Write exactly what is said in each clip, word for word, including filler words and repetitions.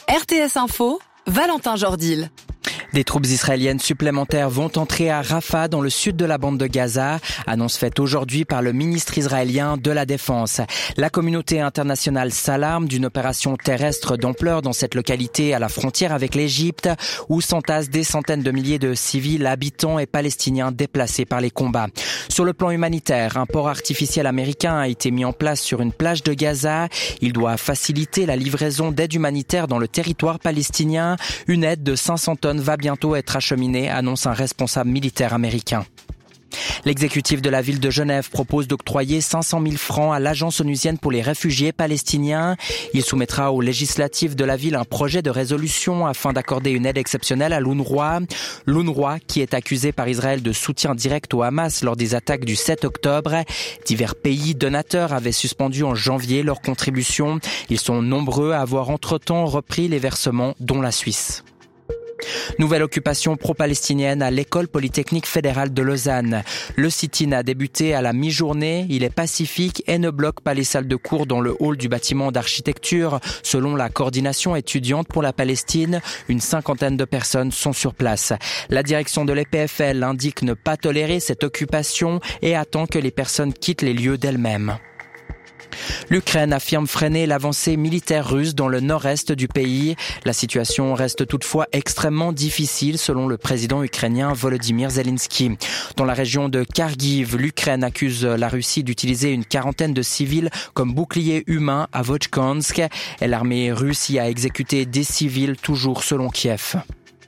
R T S Info, Valentin Jordil. Des troupes israéliennes supplémentaires vont entrer à Rafah dans le sud de la bande de Gaza, annonce faite aujourd'hui par le ministre israélien de la Défense. La communauté internationale s'alarme d'une opération terrestre d'ampleur dans cette localité à la frontière avec l'Égypte, où s'entassent des centaines de milliers de civils, habitants et palestiniens déplacés par les combats. Sur le plan humanitaire, un port artificiel américain a été mis en place sur une plage de Gaza. Il doit faciliter la livraison d'aide humanitaire dans le territoire palestinien. Une aide de cinq cents tonnes va bientôt être acheminée, annonce un responsable militaire américain. L'exécutif de la ville de Genève propose d'octroyer cinq cent mille francs à l'agence onusienne pour les réfugiés palestiniens. Il soumettra aux législatives de la ville un projet de résolution afin d'accorder une aide exceptionnelle à l'UNRWA. L'UNRWA qui est accusé par Israël de soutien direct au Hamas lors des attaques du sept octobre. Divers pays donateurs avaient suspendu en janvier leurs contributions. Ils sont nombreux à avoir entre-temps repris les versements, dont la Suisse. Nouvelle occupation pro-palestinienne à l'école polytechnique fédérale de Lausanne. Le sit-in a débuté à la mi-journée. Il est pacifique et ne bloque pas les salles de cours dans le hall du bâtiment d'architecture. Selon la coordination étudiante pour la Palestine, une cinquantaine de personnes sont sur place. La direction de l'E P F L indique ne pas tolérer cette occupation et attend que les personnes quittent les lieux d'elles-mêmes. L'Ukraine affirme freiner l'avancée militaire russe dans le nord-est du pays. La situation reste toutefois extrêmement difficile selon le président ukrainien Volodymyr Zelensky. Dans la région de Kharkiv, l'Ukraine accuse la Russie d'utiliser une quarantaine de civils comme boucliers humains à Volchansk. Et l'armée russe y a exécuté des civils, toujours selon Kiev.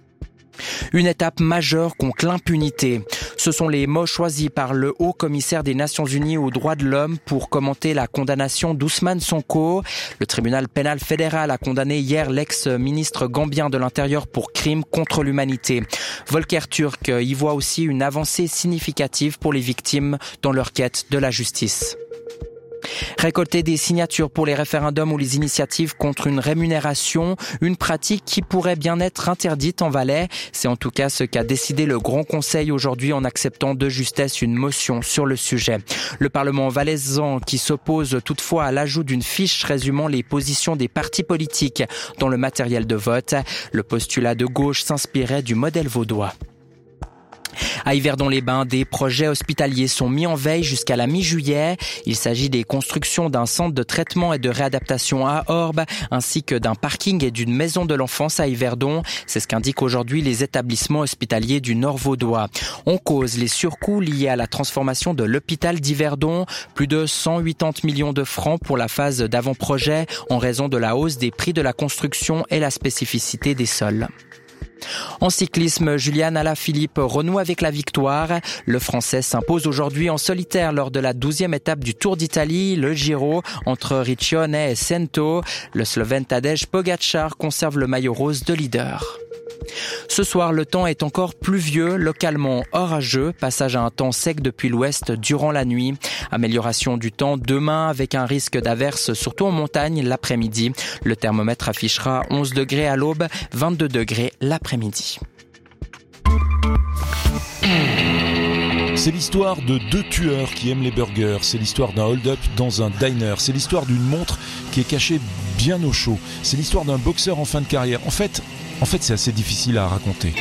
Une étape majeure contre l'impunité. Ce sont les mots choisis par le haut commissaire des Nations Unies aux droits de l'homme pour commenter la condamnation d'Ousmane Sonko. Le tribunal pénal fédéral a condamné hier l'ex-ministre gambien de l'Intérieur pour crime contre l'humanité. Volker Turk y voit aussi une avancée significative pour les victimes dans leur quête de la justice. Récolter des signatures pour les référendums ou les initiatives contre une rémunération, une pratique qui pourrait bien être interdite en Valais. C'est en tout cas ce qu'a décidé le Grand Conseil aujourd'hui en acceptant de justesse une motion sur le sujet. Le Parlement valaisan qui s'oppose toutefois à l'ajout d'une fiche résumant les positions des partis politiques dans le matériel de vote. Le postulat de gauche s'inspirait du modèle vaudois. À Yverdon-les-Bains, des projets hospitaliers sont mis en veille jusqu'à la mi-juillet. Il s'agit des constructions d'un centre de traitement et de réadaptation à Orbe, ainsi que d'un parking et d'une maison de l'enfance à Yverdon. C'est ce qu'indiquent aujourd'hui les établissements hospitaliers du Nord vaudois. On cause les surcoûts liés à la transformation de l'hôpital d'Yverdon. Plus de cent quatre-vingts millions de francs pour la phase d'avant-projet en raison de la hausse des prix de la construction et la spécificité des sols. En cyclisme, Julian Alaphilippe renoue avec la victoire. Le Français s'impose aujourd'hui en solitaire lors de la douzième étape du Tour d'Italie, le Giro, entre Riccione et Cento. Le Slovène Tadej Pogačar conserve le maillot rose de leader. Ce soir, le temps est encore pluvieux, localement orageux, passage à un temps sec depuis l'ouest durant la nuit. Amélioration du temps demain avec un risque d'averse, surtout en montagne l'après-midi. Le thermomètre affichera onze degrés à l'aube, vingt-deux degrés l'après-midi. C'est l'histoire de deux tueurs qui aiment les burgers. C'est l'histoire d'un hold-up dans un diner. C'est l'histoire d'une montre qui est cachée bien au chaud. C'est l'histoire d'un boxeur en fin de carrière. En fait, en fait, c'est assez difficile à raconter.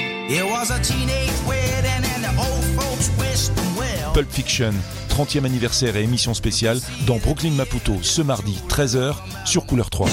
Pulp Fiction, trentième anniversaire et émission spéciale dans Brooklyn Maputo, ce mardi, treize heures, sur Couleur trois.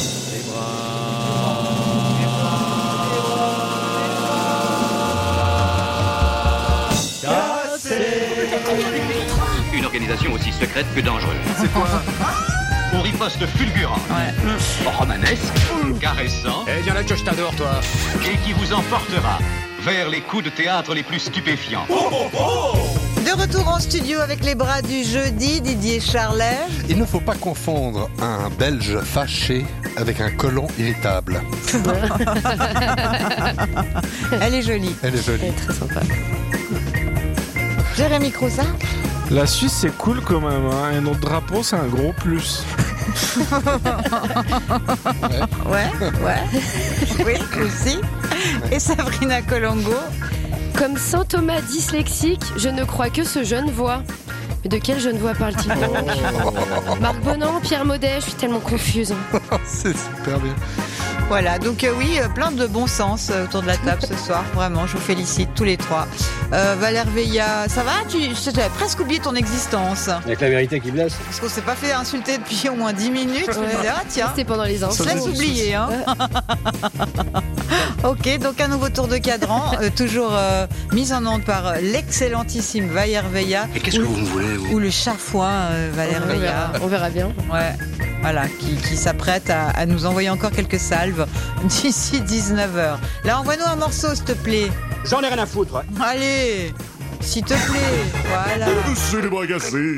Une organisation aussi secrète que dangereuse. C'est quoi? On riposte fulgurant, ouais. romanesque, caressant, eh bien là que je t'adore, toi, et qui vous emportera vers les coups de théâtre les plus stupéfiants. Oh, oh, oh. De retour en studio avec les bras du jeudi, Didier Charlet. Il ne faut pas confondre un Belge fâché avec un colon irritable. Elle est jolie. Elle est jolie. Elle est très sympa. Jérémy Crouzat. La Suisse, c'est cool quand même, hein. Et notre drapeau, c'est un gros plus. Ouais, ouais. Oui, aussi. Et Sabrina Colongo. Comme Saint Thomas dyslexique, je ne crois que ce jeune voix. Mais de quelle jeune voix parle-t-il? Oh. Marc Bonan, Pierre Maudet, je suis tellement confuse. C'est super bien. Voilà, donc euh, oui, euh, plein de bon sens euh, autour de la table ce soir. Vraiment, je vous félicite tous les trois. Euh, Valère Veilla, ça va? Tu as presque oublié ton existence. Avec la vérité qui blesse. Parce qu'on s'est pas fait insulter depuis au moins dix minutes. Je me disais, ah tiens, C'était pendant les on se laisse oublier. Hein. Ok, donc un nouveau tour de cadran, euh, toujours euh, mis en onde par euh, l'excellentissime Valère Veilla. Et qu'est-ce que vous me voulez, vous? Ou le chafouin euh, Valère on, Veilla. verra, on verra bien. Ouais. Voilà, qui, qui s'apprête à, à nous envoyer encore quelques salves d'ici dix-neuf heures. Là, envoie-nous un morceau, s'il te plaît. J'en ai rien à foutre. Allez, s'il te plaît, voilà. C'est les bras cassés.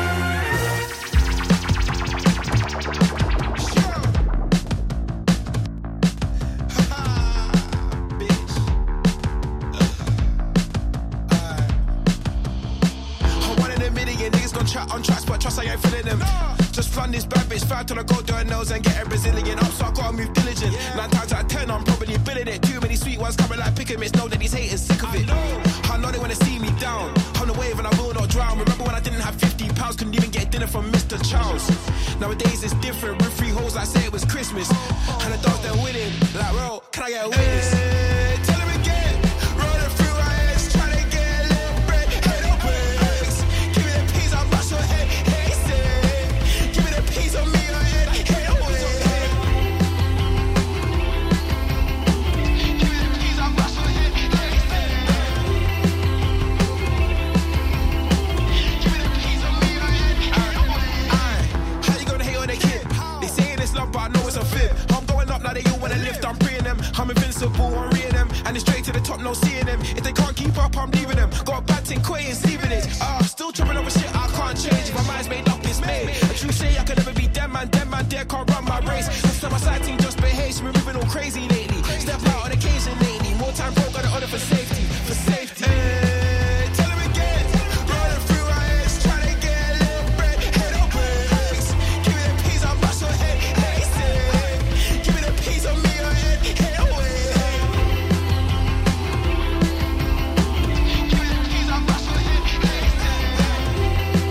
On tracks, but trust I ain't feeling them. Just run this bad bitch, fight till I go down nose and get a Brazilian up, so I gotta move diligent. Nine times out of ten, I'm probably billing it. Too many sweet ones coming like picking mitts. Know that these haters sick of it. I know they wanna see me down. On the wave and I will not drown. Remember when I didn't have fifty pounds, couldn't even get dinner from Mister Charles. Nowadays it's different. With three hoes, I say it was Christmas. And the dogs they're winning. Like, bro, can I get a witness? Hey, tell him again. Rolling through my heads, trying to get a little bread. Head up ways. Give me the peas, I'll bust your head. Hey, say. Give me the peas on me, your head. Head up ways. Give me the peas, I'll bust your head. Hey, say. Give me the peas on me, your head. Head up ways. How you gonna hate on a kid? They saying it's love, but I know it's a fib. I'm going up now, they all wanna lift. I'm preying them. I'm invincible, I'm reading them. And it's straight to the top, no seeing them. If they can't keep up, I'm leaving them. Got a bad thing, quitting, sleeping it. Ah, uh, still tripping over shit I can't change. My mind's made up, it's made. A true say I could never be dead man, dead man, dead can't run my race. This time my side team just behaves, we're moving all crazy lately. Step out on occasion lately. More time, bro, got it order for safety, for safety. Hey, tell him again. Rolling through our heads, trying to get a little bread. Head up ways. Give me the peas, I'll bust your head. Hey, say. Give me the peas on me, your head. Head up ways. Give me the peas, I'll bust your head. Hey, say.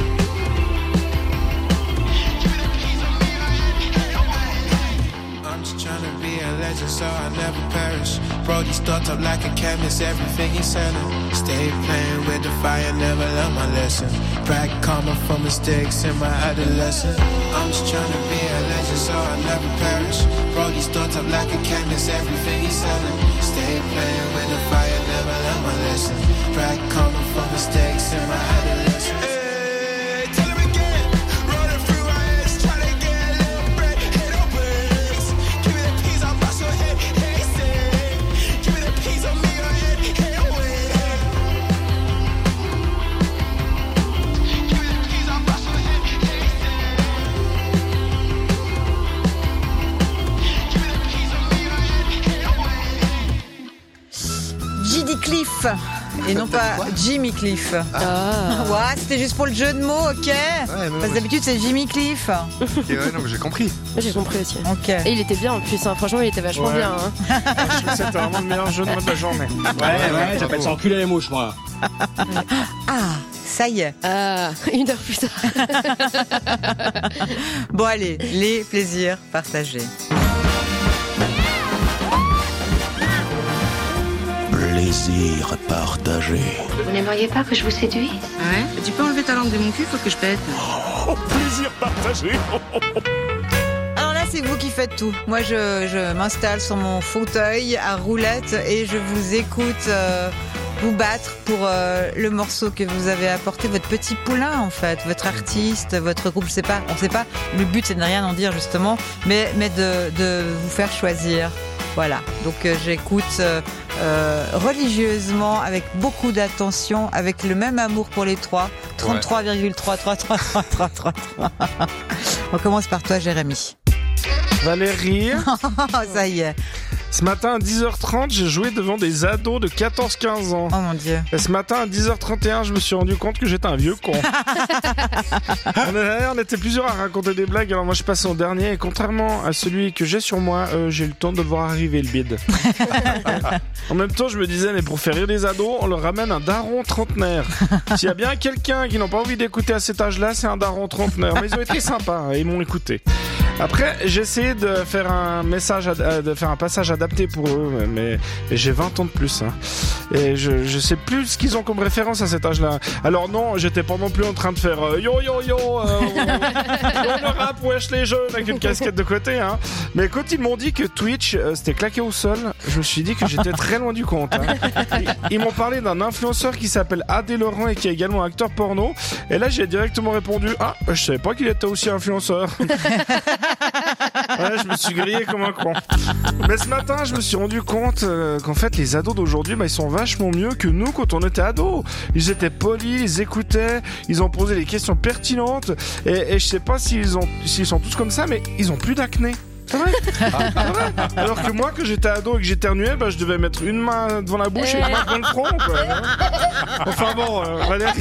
Give me the peas on me, your head. Head up ways. I'm just trying to be a legend so I never perish. Brody stuck up like a chemist, everything he selling. Stay playing with the fire, never learn my lesson. Back karma from mistakes in my adolescence. I'm just trying to be a legend so I never perish. Brody stuck up like a chemist, everything he selling. Stay playing with the fire, never learn my lesson. Back karma from mistakes in my adolescence. Hey, tell him again. Rolling through our heads, trying to get a little bread. Head up ways. Give me the peas, I'll bust your head. Hey, say. Give me the peas on me, your head. Head up ways. Give me the peas, I'll bust your head. Hey, say. Give me the peas on me, your head. Head up ways. J D Cliff. Et non pas Jimmy Cliff. Ah. Ouais, c'était juste pour le jeu de mots, ok. Ouais, Parce que d'habitude c'est Jimmy Cliff. Ok, ouais, non, mais j'ai compris. J'ai compris aussi. Ok. Et il était bien en plus, hein. Franchement, il était vachement Ouais. bien. Hein. Je trouve que c'était vraiment le meilleur jeu de mots de la journée. Ouais, ouais, j'appelle ça enculer les mouches, moi. Ah, ça y est. Ah, une heure plus tard. Bon allez, les plaisirs partagés. Plaisir partagé. Vous n'aimeriez pas que je vous séduise? Ouais. Tu peux enlever ta langue de mon cul, faut que je pète. Oh, plaisir partagé. Alors là, c'est vous qui faites tout. Moi, je, je m'installe sur mon fauteuil à roulette et je vous écoute euh, vous battre pour euh, le morceau que vous avez apporté, votre petit poulain en fait, votre artiste, votre groupe, je sais pas, on sait pas. Le but, c'est de ne rien en dire justement, mais, mais de, de vous faire choisir. Voilà, donc euh, j'écoute euh, euh, religieusement, avec beaucoup d'attention, avec le même amour pour les trois. trente-trois virgule trois trois trois trois trois trois trois. On commence par toi, Jérémy. Valérie, Ça y est. ce matin à dix heures trente, j'ai joué devant des ados de quatorze quinze ans. Oh mon Dieu. Et ce matin à dix heures trente et un, je me suis rendu compte que j'étais un vieux con. on, est, on était plusieurs à raconter des blagues, alors moi je passe au dernier. Et contrairement à celui que j'ai sur moi, euh, j'ai eu le temps de voir arriver le bide. En même temps, je me disais, mais pour faire rire les ados, on leur ramène un daron trentenaire. S'il y a bien quelqu'un qui n'a pas envie d'écouter à cet âge-là, c'est un daron trentenaire. Mais ils ont été sympas, hein, et ils m'ont écouté. Après, j'ai essayé de faire un message, ad- de faire un passage adapté pour eux, mais, mais j'ai vingt ans de plus. Hein. Et je, je sais plus ce qu'ils ont comme référence à cet âge-là. Alors non, j'étais pas non plus en train de faire euh, yo yo yo, euh, le rap, wesh les jeunes, avec une casquette de côté. Hein. Mais quand ils m'ont dit que Twitch euh, c'était claqué au sol, je me suis dit que j'étais très loin du compte. Hein. Ils, ils m'ont parlé d'un influenceur qui s'appelle Adé Laurent et qui est également acteur porno. Et là, j'ai directement répondu ah, je savais pas qu'il était aussi influenceur. Ouais, je me suis grillé comme un con. Mais ce matin, je me suis rendu compte euh, qu'en fait, les ados d'aujourd'hui, bah, ils sont vachement mieux que nous quand on était ados. Ils étaient polis, ils écoutaient, ils ont posé des questions pertinentes. Et, et je sais pas s'ils ont, s'ils sont tous comme ça, mais ils ont plus d'acné. C'est vrai. Ah, c'est vrai. Alors que moi, quand j'étais ado et que j'éternuais, bah, je devais mettre une main devant la bouche et une main devant le front. Quoi. Enfin bon, euh, Valérie.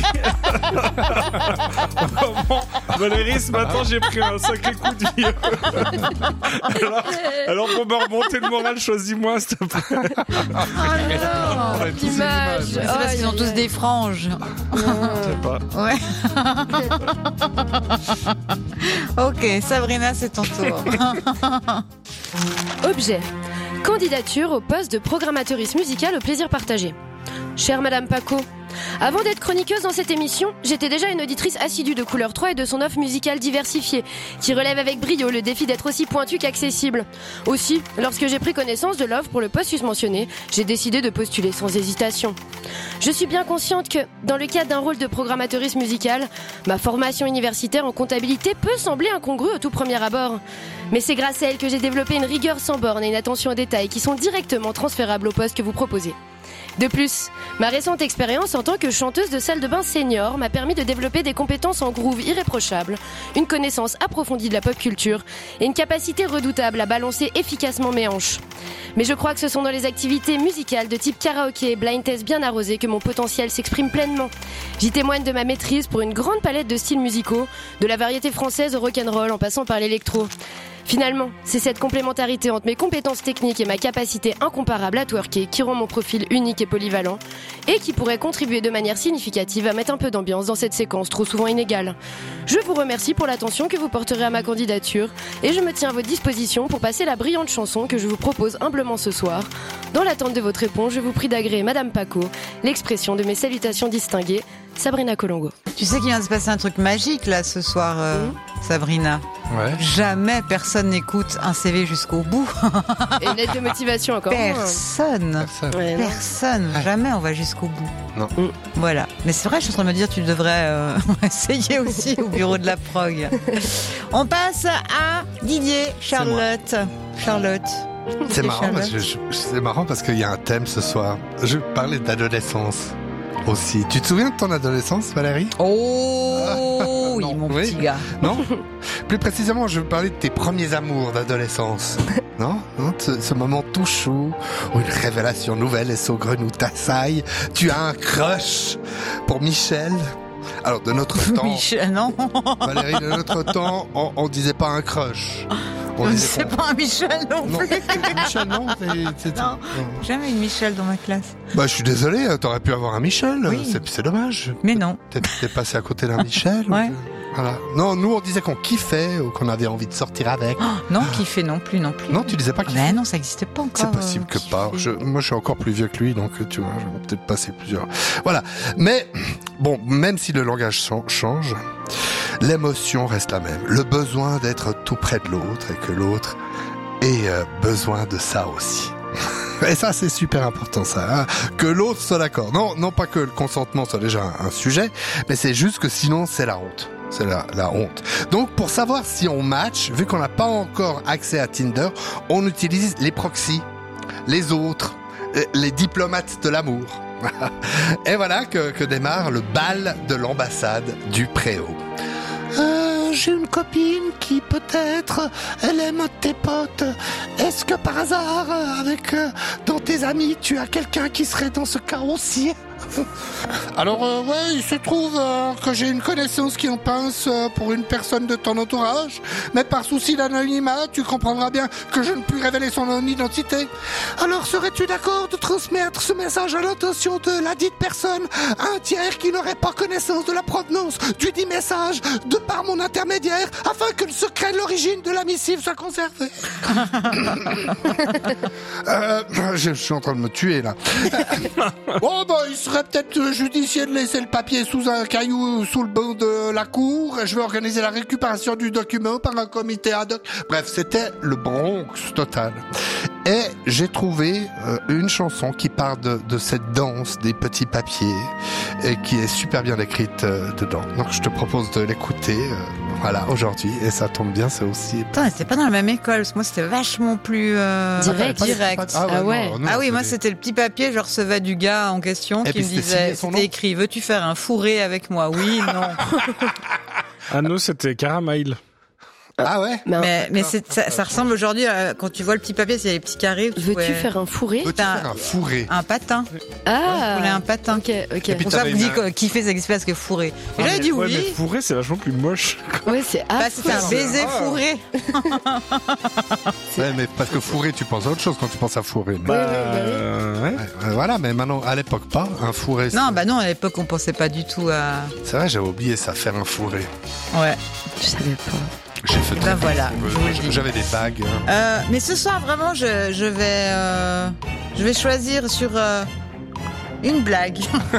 Enfin bon, Valérie, ce matin, j'ai pris un sacré coup de vieux. alors, alors pour me remonter le moral, choisis-moi, s'il te plaît. Oh non, l'image. C'est parce qu'ils ont tous des franges. Je sais pas. Ouais. Ok, Sabrina, c'est ton tour. Objet. Candidature au poste de programmatrice musicale au plaisir partagé. Chère Madame Paco, avant d'être chroniqueuse dans cette émission, j'étais déjà une auditrice assidue de Couleur trois et de son offre musicale diversifiée, qui relève avec brio le défi d'être aussi pointue qu'accessible. Aussi, lorsque j'ai pris connaissance de l'offre pour le poste susmentionné, j'ai décidé de postuler sans hésitation. Je suis bien consciente que, dans le cadre d'un rôle de programmatrice musicale, ma formation universitaire en comptabilité peut sembler incongrue au tout premier abord. Mais c'est grâce à elle que j'ai développé une rigueur sans borne et une attention aux détails qui sont directement transférables au poste que vous proposez. De plus, ma récente expérience en tant que chanteuse de salle de bain senior m'a permis de développer des compétences en groove irréprochables, une connaissance approfondie de la pop culture et une capacité redoutable à balancer efficacement mes hanches. Mais je crois que ce sont dans les activités musicales de type karaoké et blind test bien arrosé que mon potentiel s'exprime pleinement. J'y témoigne de ma maîtrise pour une grande palette de styles musicaux, de la variété française au rock'n'roll en passant par l'électro. Finalement, c'est cette complémentarité entre mes compétences techniques et ma capacité incomparable à twerker qui rend mon profil unique et polyvalent et qui pourrait contribuer de manière significative à mettre un peu d'ambiance dans cette séquence trop souvent inégale. Je vous remercie pour l'attention que vous porterez à ma candidature et je me tiens à votre disposition pour passer la brillante chanson que je vous propose humblement ce soir. Dans l'attente de votre réponse, je vous prie d'agréer Madame Paco, l'expression de mes salutations distinguées, Sabrina Colongo. Tu sais qu'il vient de se passer un truc magique là ce soir, euh, mmh. Sabrina. Ouais. Jamais personne n'écoute un C V jusqu'au bout. Et une lettre de motivation encore. Personne. Personne. Ouais, Personne. Ouais. Jamais on va jusqu'au bout. Non. Mmh. Voilà. Mais c'est vrai, je suis en train de me dire, tu devrais euh, essayer aussi au bureau de la prog. On passe à Didier, Charlotte. Charlotte. C'est marrant, parce que je, c'est marrant parce qu'il y a un thème ce soir. Je vais parler d'adolescence aussi. Tu te souviens de ton adolescence, Valérie? Oh, oui, non, mon oui. petit gars. Non. Plus précisément, je veux parler de tes premiers amours d'adolescence. Non, non, ce, ce moment tout chaud où une révélation nouvelle est saugrenue tassaille. Tu as un crush pour Michel. Alors, de notre temps... Michel, non. Valérie, de notre temps, on, on disait pas un crush. On disait C'est qu'on- pas un Michel non Non, plus. Michel, non, c'est- c'est- Non, non. jamais une Michel dans ma classe. Bah, je suis désolé, t'aurais pu avoir un Michel. Oui. C'est, c'est dommage. Mais non. T'es, t'es passé à côté d'un Michel. Ouais. ou- Voilà. Non, nous, on disait qu'on kiffait ou qu'on avait envie de sortir avec. Oh, non, kiffer non plus, non plus. Non, tu disais pas kiffer. Ben non, ça n'existait pas encore. C'est possible que euh, pas. kiffer. Je, moi, je suis encore plus vieux que lui, donc tu vois, je vais peut-être passer plusieurs. Voilà. Mais bon, même si le langage chan- change, l'émotion reste la même. Le besoin d'être tout près de l'autre et que l'autre ait euh, besoin de ça aussi. Et ça, c'est super important, ça. Hein, que l'autre soit d'accord. Non, non pas que le consentement soit déjà un, un sujet, mais c'est juste que sinon, c'est la honte. C'est la, la honte. Donc, pour savoir si on match, vu qu'on n'a pas encore accès à Tinder, on utilise les proxys, les autres, les diplomates de l'amour. Et voilà que, que démarre le bal de l'ambassade du Préau. Euh, j'ai une copine qui peut-être, elle aime tes potes. Est-ce que par hasard, avec euh, dans tes amis, tu as quelqu'un qui serait dans ce cas aussi? Alors, euh, ouais, il se trouve euh, que j'ai une connaissance qui en pince euh, pour une personne de ton entourage, mais par souci d'anonymat, tu comprendras bien que je ne puis révéler son identité. Alors, serais-tu d'accord de transmettre ce message à l'intention de la dite personne, à un tiers qui n'aurait pas connaissance de la provenance du dit message, de par mon intermédiaire, afin que le secret de l'origine de la missive soit conservé. euh, je, je suis en train de me tuer, là. Oh, bah, il serait peut-être judicieux de laisser le papier sous un caillou sous le banc de la cour. Je vais organiser la récupération du document par un comité ad hoc. Bref, c'était le Bronx total. Et j'ai trouvé euh, une chanson qui parle de, de cette danse des petits papiers et qui est super bien écrite euh, dedans. Donc je te propose de l'écouter euh, voilà, aujourd'hui. Et ça tombe bien, c'est aussi... Attends, c'était pas dans la même école, parce que moi c'était vachement plus euh, direct. direct. Ah ouais, ah, ouais. non, non, ah oui, moi c'était- c'était le petit papier, je recevais du gars en question Et qui puis me c'était disait, signé son nom c'était écrit, veux-tu faire un fourré avec moi? Oui, non. Ah nous, c'était Caramel. Ah ouais? mais mais c'est, ça, ça ressemble aujourd'hui à quand tu vois le petit papier, c'est les petits carrés. où tu Veux-tu pouvais- faire un fourré? Veux-tu faire un fourré? Un patin. Ah, On voulait un patin. ok, ok. Et puis Pour ça, t'avais vous dit une- qui fait ça express que fourré. Et Ah, là, il mais- dit ouais, oui. mais fourré, c'est vachement plus moche. Ouais, c'est Bah, c'était un baiser Ah. fourré. Ouais, mais parce que fourré, tu penses à autre chose quand tu penses à fourré. Bah, euh, ouais. Ouais, ouais, voilà, mais maintenant, à l'époque, pas. Un fourré. c'est- Non, bah non, à l'époque, on pensait pas du tout à. C'est vrai, j'avais oublié ça, faire un fourré. Ouais. Je savais pas. J'ai fait Ben très voilà, peu. je vous le dis. J'avais des bagues. hein. Euh, mais ce soir, vraiment, je, je vais, euh, je vais choisir sur euh, une blague.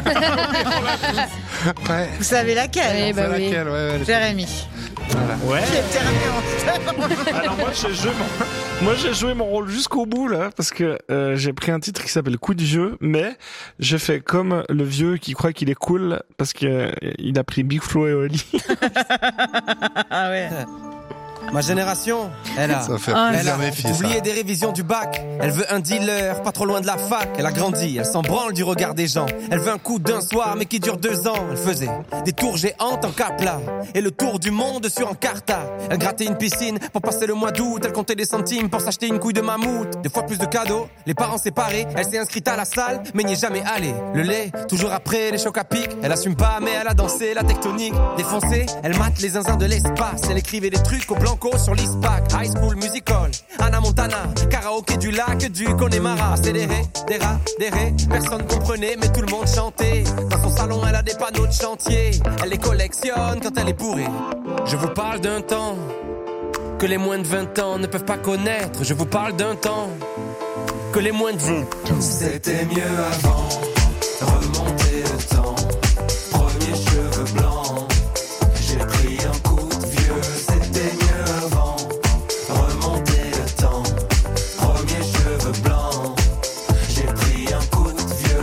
Ouais. Vous savez laquelle? Ouais, bah C'est oui. laquelle, ouais, ouais, Jérémy. voilà. Ouais. Qui est terminé. Alors moi j'ai joué mon, moi j'ai joué mon rôle jusqu'au bout là parce que euh, j'ai pris un titre qui s'appelle Coup de vieux, mais j'ai fait comme le vieux qui croit qu'il est cool parce que euh, il a pris Big Flo et Oli. Ah ouais. Ma génération, elle a, Ça fait Ah, elle plaisir, a mes filles, oublié ça. des révisions du bac. Elle veut un dealer, pas trop loin de la fac. Elle a grandi, elle s'en branle du regard des gens. Elle veut un coup d'un soir, mais qui dure deux ans. Elle faisait des tours géantes en capla et le tour du monde sur Encarta. Elle grattait une piscine pour passer le mois d'août. Elle comptait des centimes pour s'acheter une couille de mammouth. Des fois plus de cadeaux, les parents séparés. Elle s'est inscrite à la salle, mais n'y est jamais allée. Le lait, toujours après les chocs à pic. Elle assume pas, mais elle a dansé la tectonique. Défoncée, elle mate les zinzins de l'espace. Elle écrivait des trucs au blanco sur l'ISPAC. High School Musical, Anna Montana, karaoké du lac du Connemara. Accéléré, des rats, des rés, personne comprenait, mais tout le monde chantait. Dans son salon, elle a des panneaux de chantier. Elle les collectionne quand elle est bourrée. Je vous parle d'un temps que les moins de vingt ans ne peuvent pas connaître. Je vous parle d'un temps que les moins de vingt ans. C'était mieux avant, remonter le temps. Premier cheveux blancs, j'ai pris un coup de vieux. C'était mieux avant, remonter le temps. Premier cheveux blancs, j'ai pris un coup de vieux.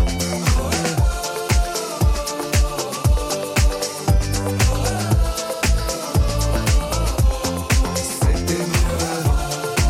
C'était mieux avant.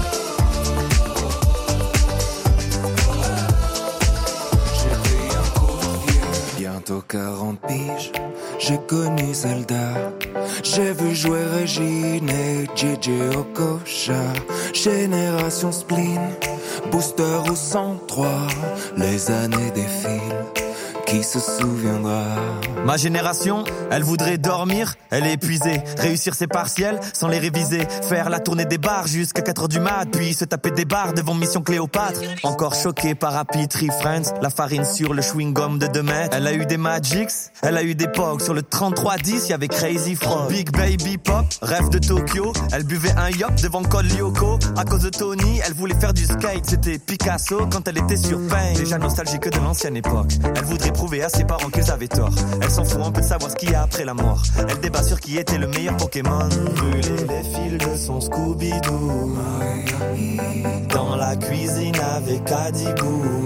J'ai pris un coup de vieux. Bientôt quarante piges, j'ai connu Zelda. J'ai vu jouer Régine et J J Okocha. Génération spleen, booster au cent trois. Les années défilent, qui se souviendra? Ma génération, elle voudrait dormir, elle est épuisée. Réussir ses partiels sans les réviser. Faire la tournée des bars jusqu'à quatre heures du mat. Puis se taper des bars devant Mission Cléopâtre. Encore choquée par Happy Tree Friends. La farine sur le chewing-gum de deux mètres. Elle a eu des Magics, elle a eu des Pogs. Sur le trente-trois dix, y'avait Crazy Frog. Big Baby Pop, rêve de Tokyo. Elle buvait un yop devant Col Lyoko. À cause de Tony, elle voulait faire du skate. C'était Picasso quand elle était sur Pain. Déjà nostalgique de l'ancienne époque. Elle voudrait prouver à ses parents qu'ils avaient tort. Elle s'en fout un peu de savoir ce qu'il y a après la mort. Elle débat sur qui était le meilleur Pokémon. Brûler les fils de son Scooby-Doo. Dans la cuisine avec Adibou.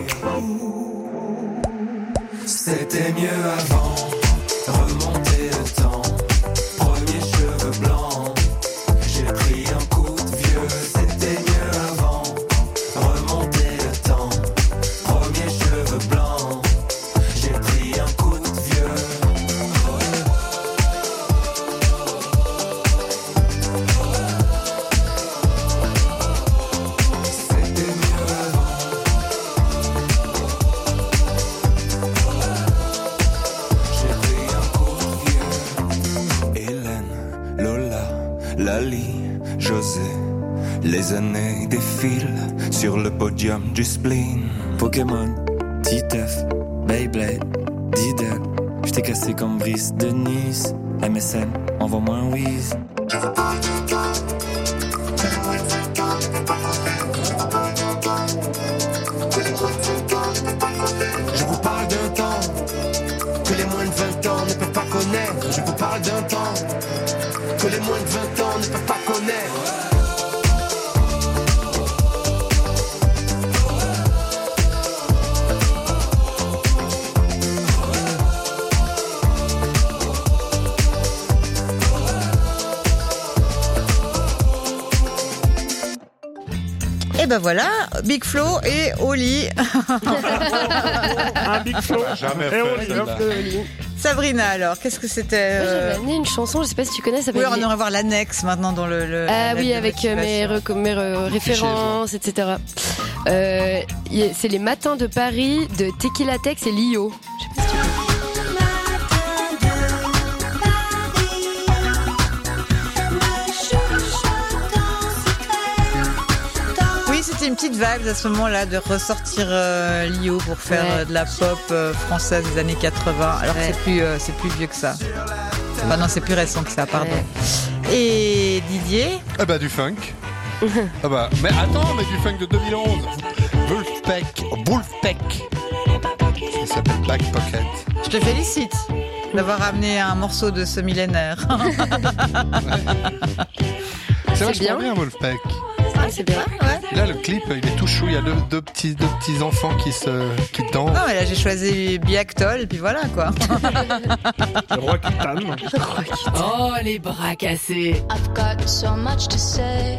C'était mieux avant. Remonter le temps. Premier cheveux blancs. J'ai pris un coup de vieux. C'était mieux avant. Remonter le temps. Premier cheveux blancs. J'ai pris un coup de vieux. C'était mieux avant. José. Les années défilent sur le podium du spleen. Pokémon, Titeuf, Beyblade, Diddle. J't'ai cassé comme Brice de Nice. M S N, envoie-moi un whiz. Je vous parle d'un temps que les moins de vingt ans ne peuvent pas connaître. Je vous parle d'un temps que les moins de vingt ans ne peuvent pas connaître. Et ben voilà, Big Flo et Oli. Un Big Flo. Jamais Et on fait, y va. celle-là. Sabrina, alors, qu'est-ce que c'était Moi, euh... j'avais amené une chanson, je sais pas si tu connais, ça s'appelle. Oui, on aimerait voir l'annexe maintenant dans le. le Ah la oui, lettre de avec euh, mes, motivation. re- mes re- références, et cetera. Euh, y a- c'est les Matins de Paris de Tequila Tex et Lio. Je sais pas si tu connais. Oui, c'était une petite vague à ce moment-là de ressortir euh, Lio pour faire Ouais. euh, de la pop euh, française des années quatre-vingts. Alors Ouais. que c'est plus, euh, c'est plus vieux que ça. Enfin non, c'est plus récent que ça, pardon. Et Didier. Ah bah du funk. Ah bah, mais attends, mais du funk de deux mille onze. Wolfpack. Wolfpack. Ça s'appelle Back Pocket. Je te félicite d'avoir amené un morceau de ce millénaire. C'est vachement bien, Wolfpack. Ah, c'est bien. Et là, le clip, il est tout chou. Il y a deux, deux petits, deux petits enfants qui se, qui dansent. Non, mais là, j'ai choisi Biactol, puis voilà, quoi. Le roi Kitane. Oh, les bras cassés. I've got so much to say,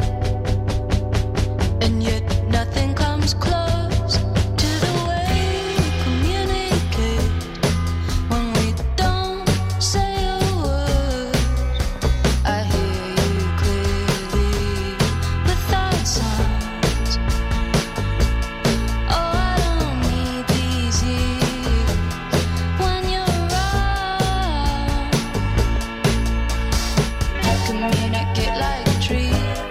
and yet nothing comes close to the way we communicate when we don't say a word. I hear you clearly without sounds. Oh, I don't need these ears when you're around. I communicate like a tree.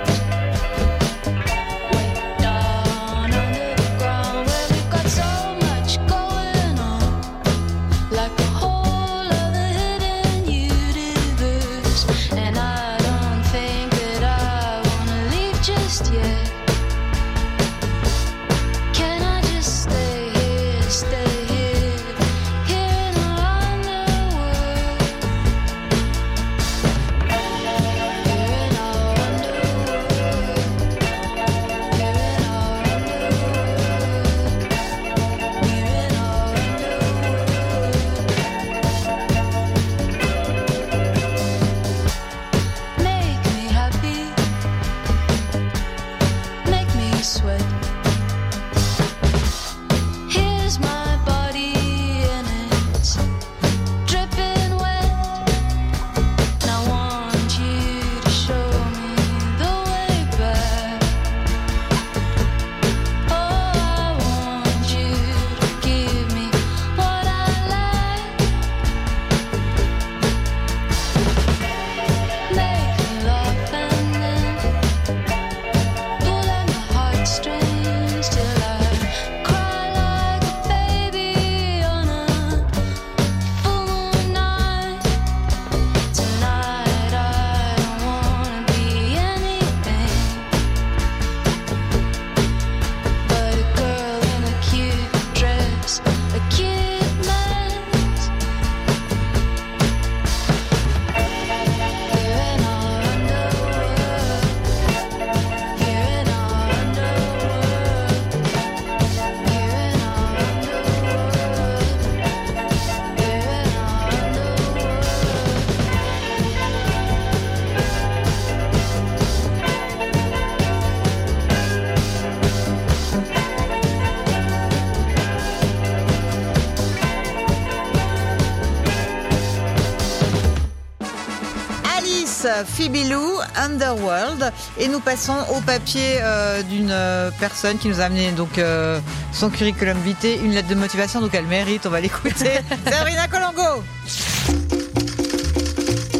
Phoebe Lou, Underworld, et nous passons au papier euh, d'une euh, personne qui nous a amené donc euh, son curriculum vitae, une lettre de motivation, donc elle mérite, on va l'écouter. Sabrina Colongo.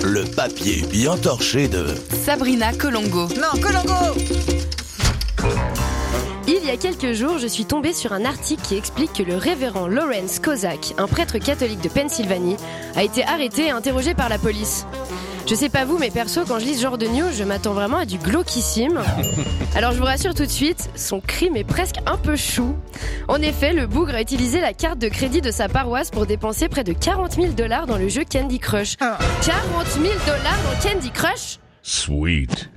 le papier bien torché de... Sabrina Colongo. Non, Colongo. Il y a quelques jours, je suis tombée sur un article qui explique que le révérend Lawrence Kozak, un prêtre catholique de Pennsylvanie, a été arrêté et interrogé par la police. Je sais pas vous, mais perso, quand je lis ce genre de news, je m'attends vraiment à du glauquissime. Alors je vous rassure tout de suite, son crime est presque un peu chou. En effet, le bougre a utilisé la carte de crédit de sa paroisse pour dépenser près de quarante mille dollars dans le jeu Candy Crush. quarante mille dollars dans Candy Crush ? Sweet.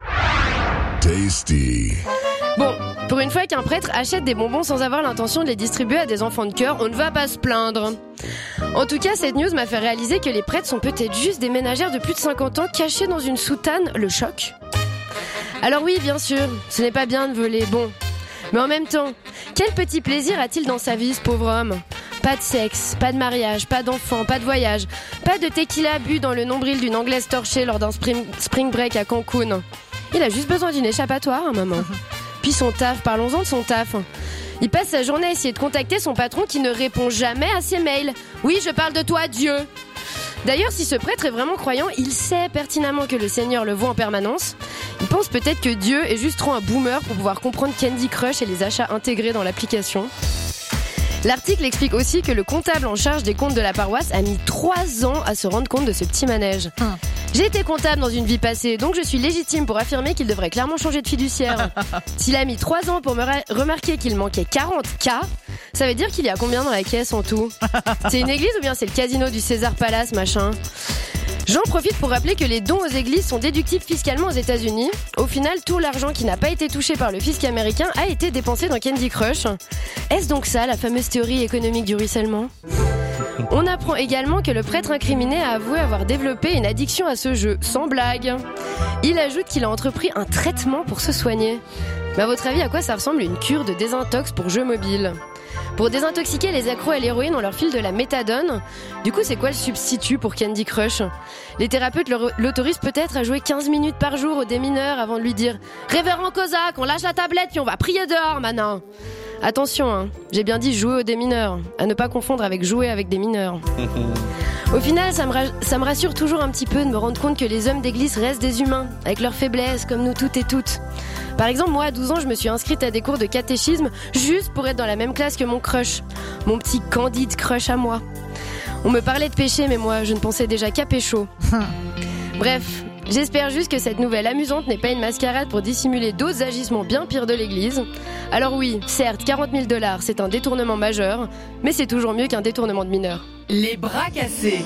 Tasty. Bon, pour une fois qu'un prêtre achète des bonbons sans avoir l'intention de les distribuer à des enfants de cœur, on ne va pas se plaindre. En tout cas, cette news m'a fait réaliser que les prêtres sont peut-être juste des ménagères de plus de cinquante ans cachées dans une soutane, le choc. Alors oui, bien sûr, ce n'est pas bien de voler, bon. Mais en même temps, quel petit plaisir a-t-il dans sa vie, ce pauvre homme ? Pas de sexe, pas de mariage, pas d'enfant, pas de voyage, pas de tequila bu dans le nombril d'une Anglaise torchée lors d'un spring, spring break à Cancun. Il a juste besoin d'une échappatoire, un moment. Puis son taf, parlons-en de son taf. Il passe sa journée à essayer de contacter son patron qui ne répond jamais à ses mails. Oui, je parle de toi, Dieu. D'ailleurs, si ce prêtre est vraiment croyant, il sait pertinemment que le Seigneur le voit en permanence. Il pense peut-être que Dieu est juste trop un boomer pour pouvoir comprendre Candy Crush et les achats intégrés dans l'application. L'article explique aussi que le comptable en charge des comptes de la paroisse a mis trois ans à se rendre compte de ce petit manège. Hum. J'ai été comptable dans une vie passée, donc je suis légitime pour affirmer qu'il devrait clairement changer de fiduciaire. S'il a mis trois ans pour me ra- remarquer qu'il manquait quarante mille, ça veut dire qu'il y a combien dans la caisse en tout ? C'est une église ou bien c'est le casino du César Palace, machin ? J'en profite pour rappeler que les dons aux églises sont déductibles fiscalement aux États-Unis. Au final, tout l'argent qui n'a pas été touché par le fisc américain a été dépensé dans Candy Crush. Est-ce donc ça, la fameuse théorie économique du ruissellement ? On apprend également que le prêtre incriminé a avoué avoir développé une addiction à ce jeu, sans blague. Il ajoute qu'il a entrepris un traitement pour se soigner. Mais à votre avis, à quoi ça ressemble une cure de désintox pour jeu mobile ? Pour désintoxiquer les accros à l'héroïne, on leur file de la méthadone. Du coup, c'est quoi le substitut pour Candy Crush ? Les thérapeutes l'autorisent peut-être à jouer quinze minutes par jour au démineur avant de lui dire « Révérend Kozak, on lâche la tablette puis on va prier dehors maintenant !» Attention, hein, j'ai bien dit jouer aux démineurs, à ne pas confondre avec jouer avec des mineurs. Au final, ça me, ra- ça me rassure toujours un petit peu de me rendre compte que les hommes d'église restent des humains, avec leurs faiblesses, comme nous toutes et toutes. Par exemple, moi, à douze ans, je me suis inscrite à des cours de catéchisme juste pour être dans la même classe que mon crush. Mon petit candide crush à moi. On me parlait de péché, mais moi, je ne pensais déjà qu'à pécho. Bref, j'espère juste que cette nouvelle amusante n'est pas une mascarade pour dissimuler d'autres agissements bien pires de l'église. Alors oui, certes, quarante mille dollars, c'est un détournement majeur, mais c'est toujours mieux qu'un détournement de mineur. Les bras cassés.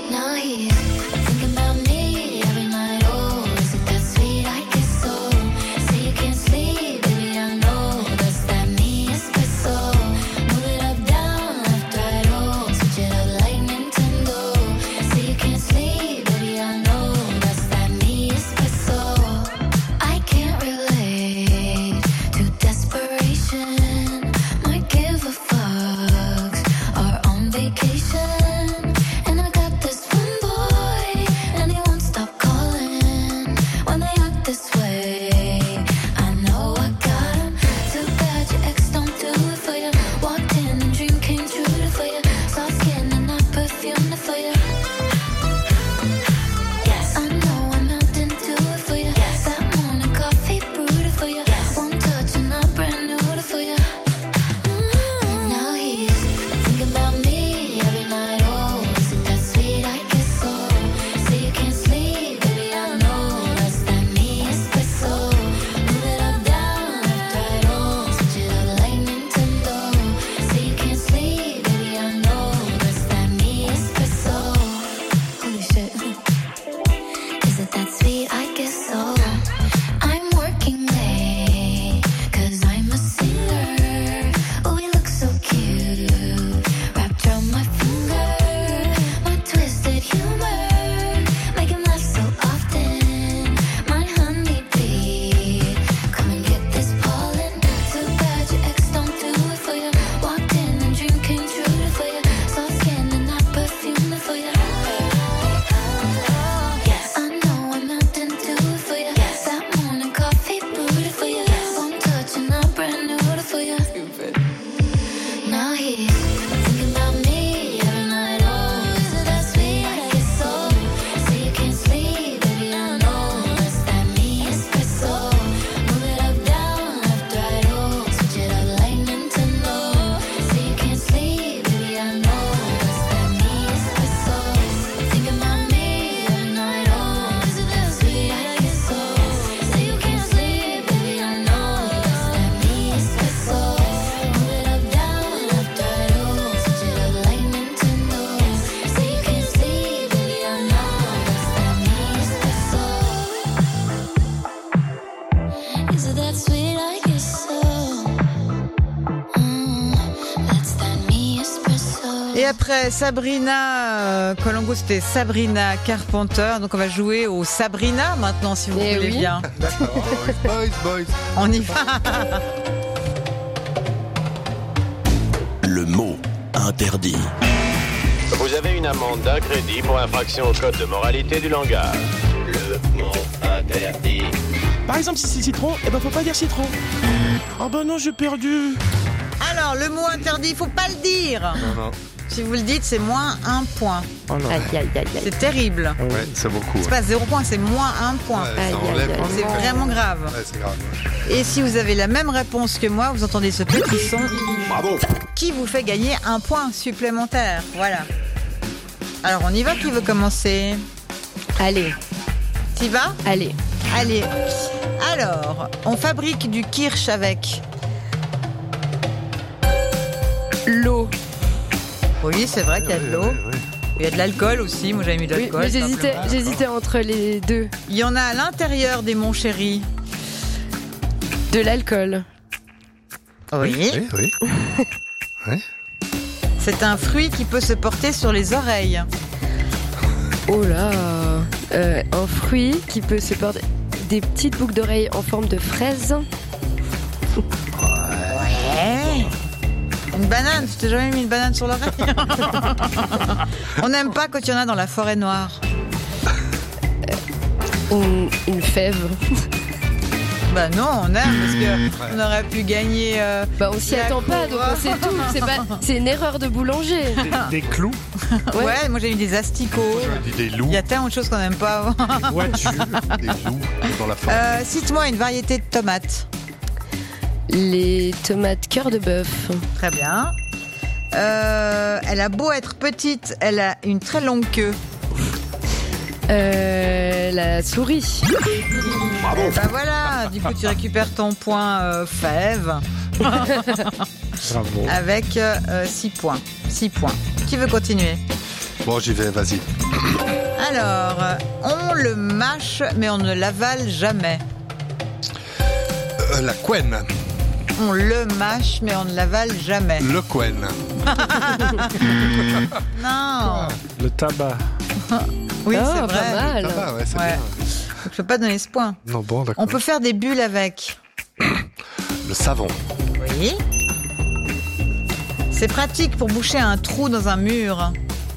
For you. Et après Sabrina euh, Colongo, c'était Sabrina Carpenter. Donc on va jouer au Sabrina maintenant, si vous Eh voulez oui. bien. D'accord. Boys, boys. On y va. Le mot interdit. Vous avez une amende d'un crédit pour infraction au code de moralité du langage. Le mot interdit. Par exemple, si c'est citron, eh ben faut pas dire citron. Oh ben non, j'ai perdu. Alors, le mot interdit, il faut pas le dire. Non, non. Si vous le dites, c'est moins un point. Oh non. Aïe, aïe, aïe, aïe. C'est terrible. Ouais, c'est beaucoup. C'est Ouais. pas zéro point, c'est moins un point. Ouais, ça Aïe, aïe, enlève. aïe. C'est vraiment grave. Ouais, c'est grave. Et si vous avez la même réponse que moi, vous entendez ce petit son Bravo. qui vous fait gagner un point supplémentaire. Voilà. Alors, on y va. Qui veut commencer? Allez, T'y vas? allez. Allez. Alors, on fabrique du kirsch avec. L'eau. Oui, c'est vrai qu'il y a de l'eau. Il y a de l'alcool aussi. Moi, j'avais mis de Oui, l'alcool. mais j'hésitais, simplement. j'hésitais entre les deux. Il y en a à l'intérieur des mon chéri. De l'alcool. Oui. Oui, oui. Oui. C'est un fruit qui peut se porter sur les oreilles. Oh là. Euh, un fruit qui peut se porter. Des petites boucles d'oreilles en forme de fraise. Ouais. Une banane. Tu t'es jamais mis une banane sur l'oreille? On n'aime pas quand il y en a dans la forêt noire. Une, une fève. Bah non, on aime parce que on aurait pu gagner. euh, Bah on s'y la attend pas, donc courbe. on sait tout. C'est, pas, c'est une erreur de boulanger. Des, des clous. Ouais. Ouais. moi j'ai eu des asticots. Dit des loups. Il y a tellement de choses qu'on n'aime pas. Voiture. Des loups dans la forêt. Euh, Cite-moi une variété de tomates. Les tomates cœur de bœuf. Très bien. Euh, elle a beau être petite, elle a une très longue queue. Euh, la souris. Bravo. Bah voilà, du coup tu récupères ton point euh, fève Bravo. avec six points. six points. Qui veut continuer? Bon, j'y vais, vas-y. Alors, euh, on le mâche mais on ne l'avale jamais. Euh, la couenne. On le mâche mais on ne l'avale jamais. Le couenne. Non. Le tabac. Oui, Oh, c'est pas vrai. mal. Ça va, ouais, c'est Ouais. bien. Donc, je peux pas donner ce point. Non, bon, d'accord. On peut faire des bulles avec. Le savon. Oui. C'est pratique pour boucher un trou dans un mur.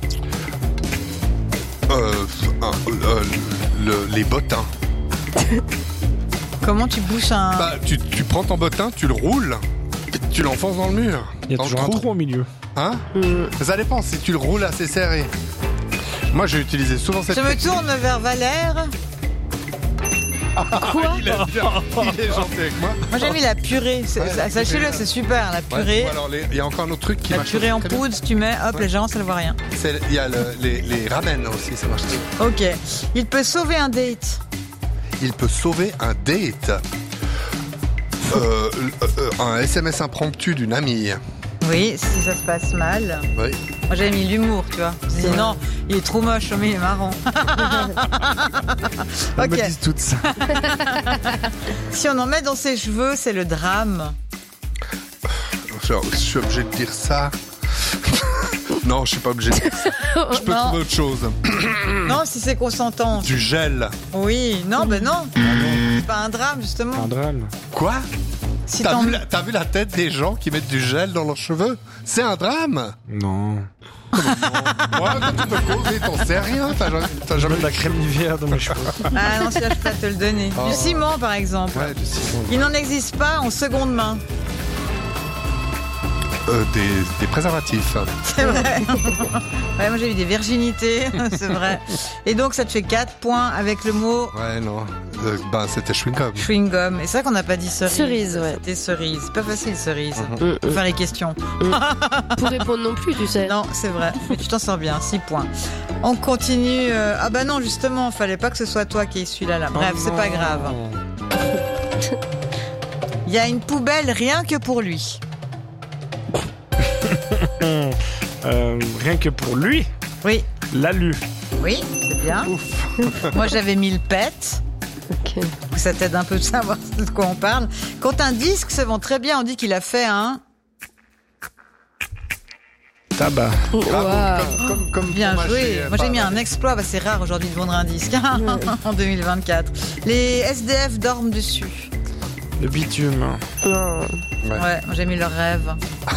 Euh, un- euh, le- les bottins. Comment tu bouches un... Bah, tu, tu prends ton bottin, tu le roules, et tu l'enfonces dans le mur. Il y a dans toujours le un trou au milieu. Hein Ça dépend, si tu le roules assez serré. Moi, j'ai utilisé souvent cette Je me technique. tourne vers Valère. Quoi? Il est bien, il est gentil avec moi. Moi j'ai mis la purée. C'est- Ouais, ça- la Sachez-le, purée. c'est super. La Ouais, purée. ou alors, les- il y a encore un autre truc qui La marche purée en très bien. poudre, tu mets, hop, Ouais. les gens, ça ne voit rien. C'est- Il y a le- les, les ramen aussi, ça marche très bien. Ok. Il peut sauver un date. Il peut sauver un date. Euh, euh, un S M S impromptu d'une amie. Oui, si ça se passe mal. Oui. Moi j'avais mis l'humour, tu vois. Je me dis non, il est trop moche, mais il est marrant. Elles me Ok. disent toutes ça. Si on en met dans ses cheveux, c'est le drame. Genre, je suis obligé de dire ça. Non, je suis pas obligé de dire ça. Je peux Non. trouver autre chose. Non, si c'est consentant. Du gel. Oui, non, ben non. C'est pas un drame, justement. Un drame. Quoi? Si T'as t'en- vu, la, t'as vu la tête des gens qui mettent du gel dans leurs cheveux? C'est un drame. Non. Ouais, quand tu te causes, t'en sais rien. T'as jamais, t'as Je jamais mets de la crème Nivea dans mes cheveux. Ah non, celui-là, je peux pas te le donner. Oh. Du ciment, par exemple. Ouais, du ciment. Il n'en existe pas en seconde main. Euh, des, des préservatifs. C'est vrai. Ouais, moi j'ai eu des virginités, c'est vrai. Et donc ça te fait quatre points avec le mot Ouais, non. Euh, ben, c'était chewing-gum. chewing gum. Et c'est vrai qu'on n'a pas dit cerise. Cerise, ouais. C'était cerise. C'est pas facile, cerise. Mhm. Faut faire les questions. Pour répondre non plus, tu sais. Non, c'est vrai. Mais tu t'en sors bien. six points. On continue. euh, Ah bah non, justement, fallait pas que ce soit toi qui ait celui-là. Là. Bref, c'est pas grave. Il y a une poubelle rien que pour lui. Euh, rien que pour lui, Oui, l'alu. oui, c'est bien. Moi j'avais mis le pet. Ok. Ça t'aide un peu de savoir de quoi on parle. Quand un disque se vend très bien, on dit qu'il a fait un... Tabac. Bravo, comme, comme, comme Bien pour joué. mâcher, Moi j'ai pas- mis un exploit, bah, c'est rare aujourd'hui de vendre un disque en deux mille vingt-quatre. Les S D F dorment dessus. Le bitume. Ouais, moi j'ai mis leur rêve.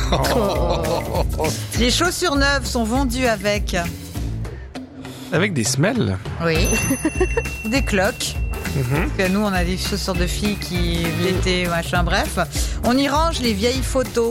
Les chaussures neuves sont vendues avec Avec des semelles. oui, des cloques. Mhm. Parce que nous on a des chaussures de filles qui l'été, machin, bref. On y range les vieilles photos.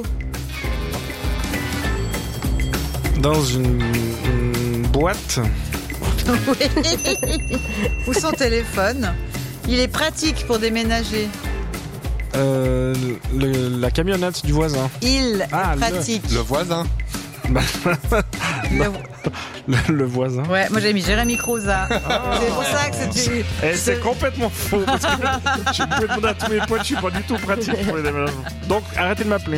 Dans une, une boîte. Oui. Ou son téléphone. Il est pratique pour déménager. Euh, le- la camionnette du voisin. Il Ah, est le- pratique. Le voisin. Bah, Le- le, le voisin. Ouais, moi j'ai mis Jérémy Croza. C'est pour ça que c'était. Et c'est complètement faux. Parce que je peux demander à tous mes potes, je suis pas du tout pratique pour les déménagements. Donc arrêtez de m'appeler.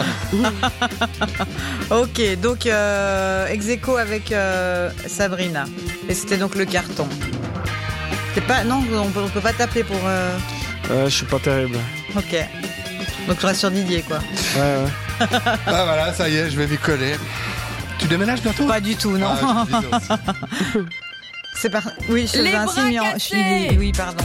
Ok, donc euh, ex aequo avec euh, Sabrina. Et c'était donc le carton. C'est pas. Non, on peut, on peut pas t'appeler pour. euh, Euh, je suis pas terrible. Ok. Donc je reste sur Didier, quoi. Ouais, ouais. Ah voilà, ça y est, je vais m'y coller. Tu déménages bientôt? Pas du tout, non. Ah, je me disais aussi. C'est par. Oui, je Les suis un bras signe en- je cassés. suis. Oui, pardon.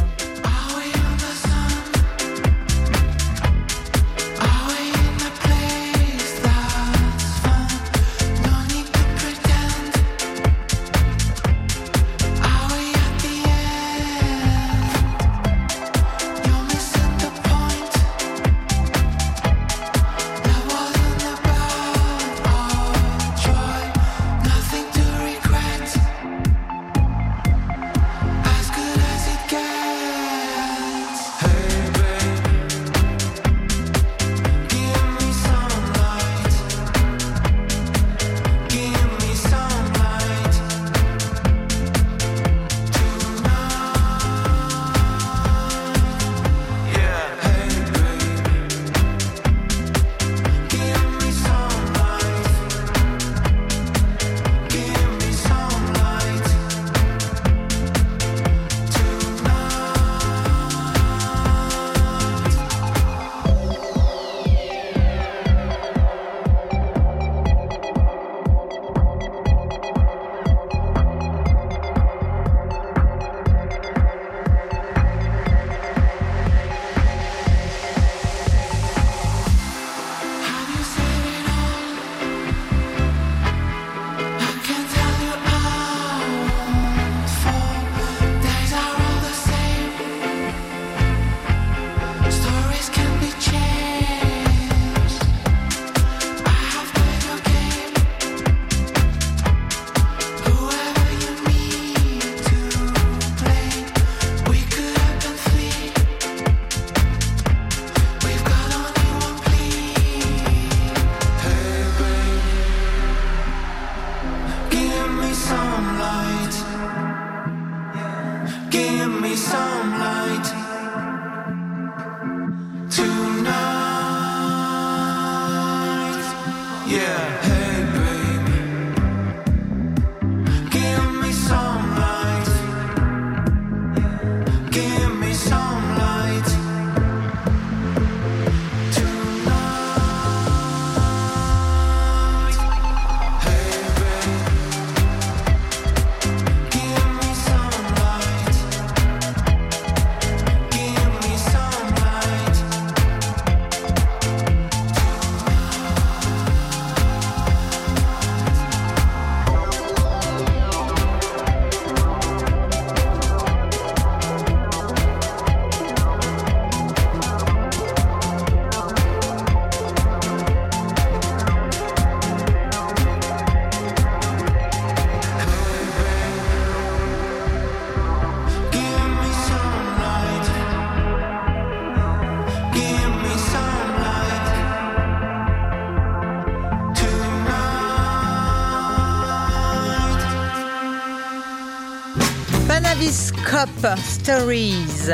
Cop Stories.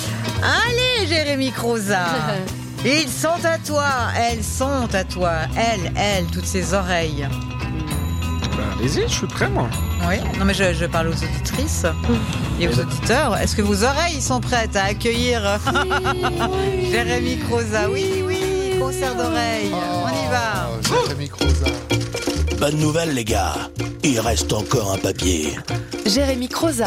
Allez, Jérémy Croza. Ils sont à toi, elles sont à toi, elles, elles, toutes ces oreilles. Bah, allez-y, je suis prêt, moi. Oui, non mais je, je parle aux auditrices et aux auditeurs. Est-ce que vos oreilles sont prêtes à accueillir oui. Jérémy Croza? Oui, oui, concert d'oreilles. Oh, on y va. Jérémy Croza. bonne nouvelle, les gars. Il reste encore un papier. Jérémy Croza.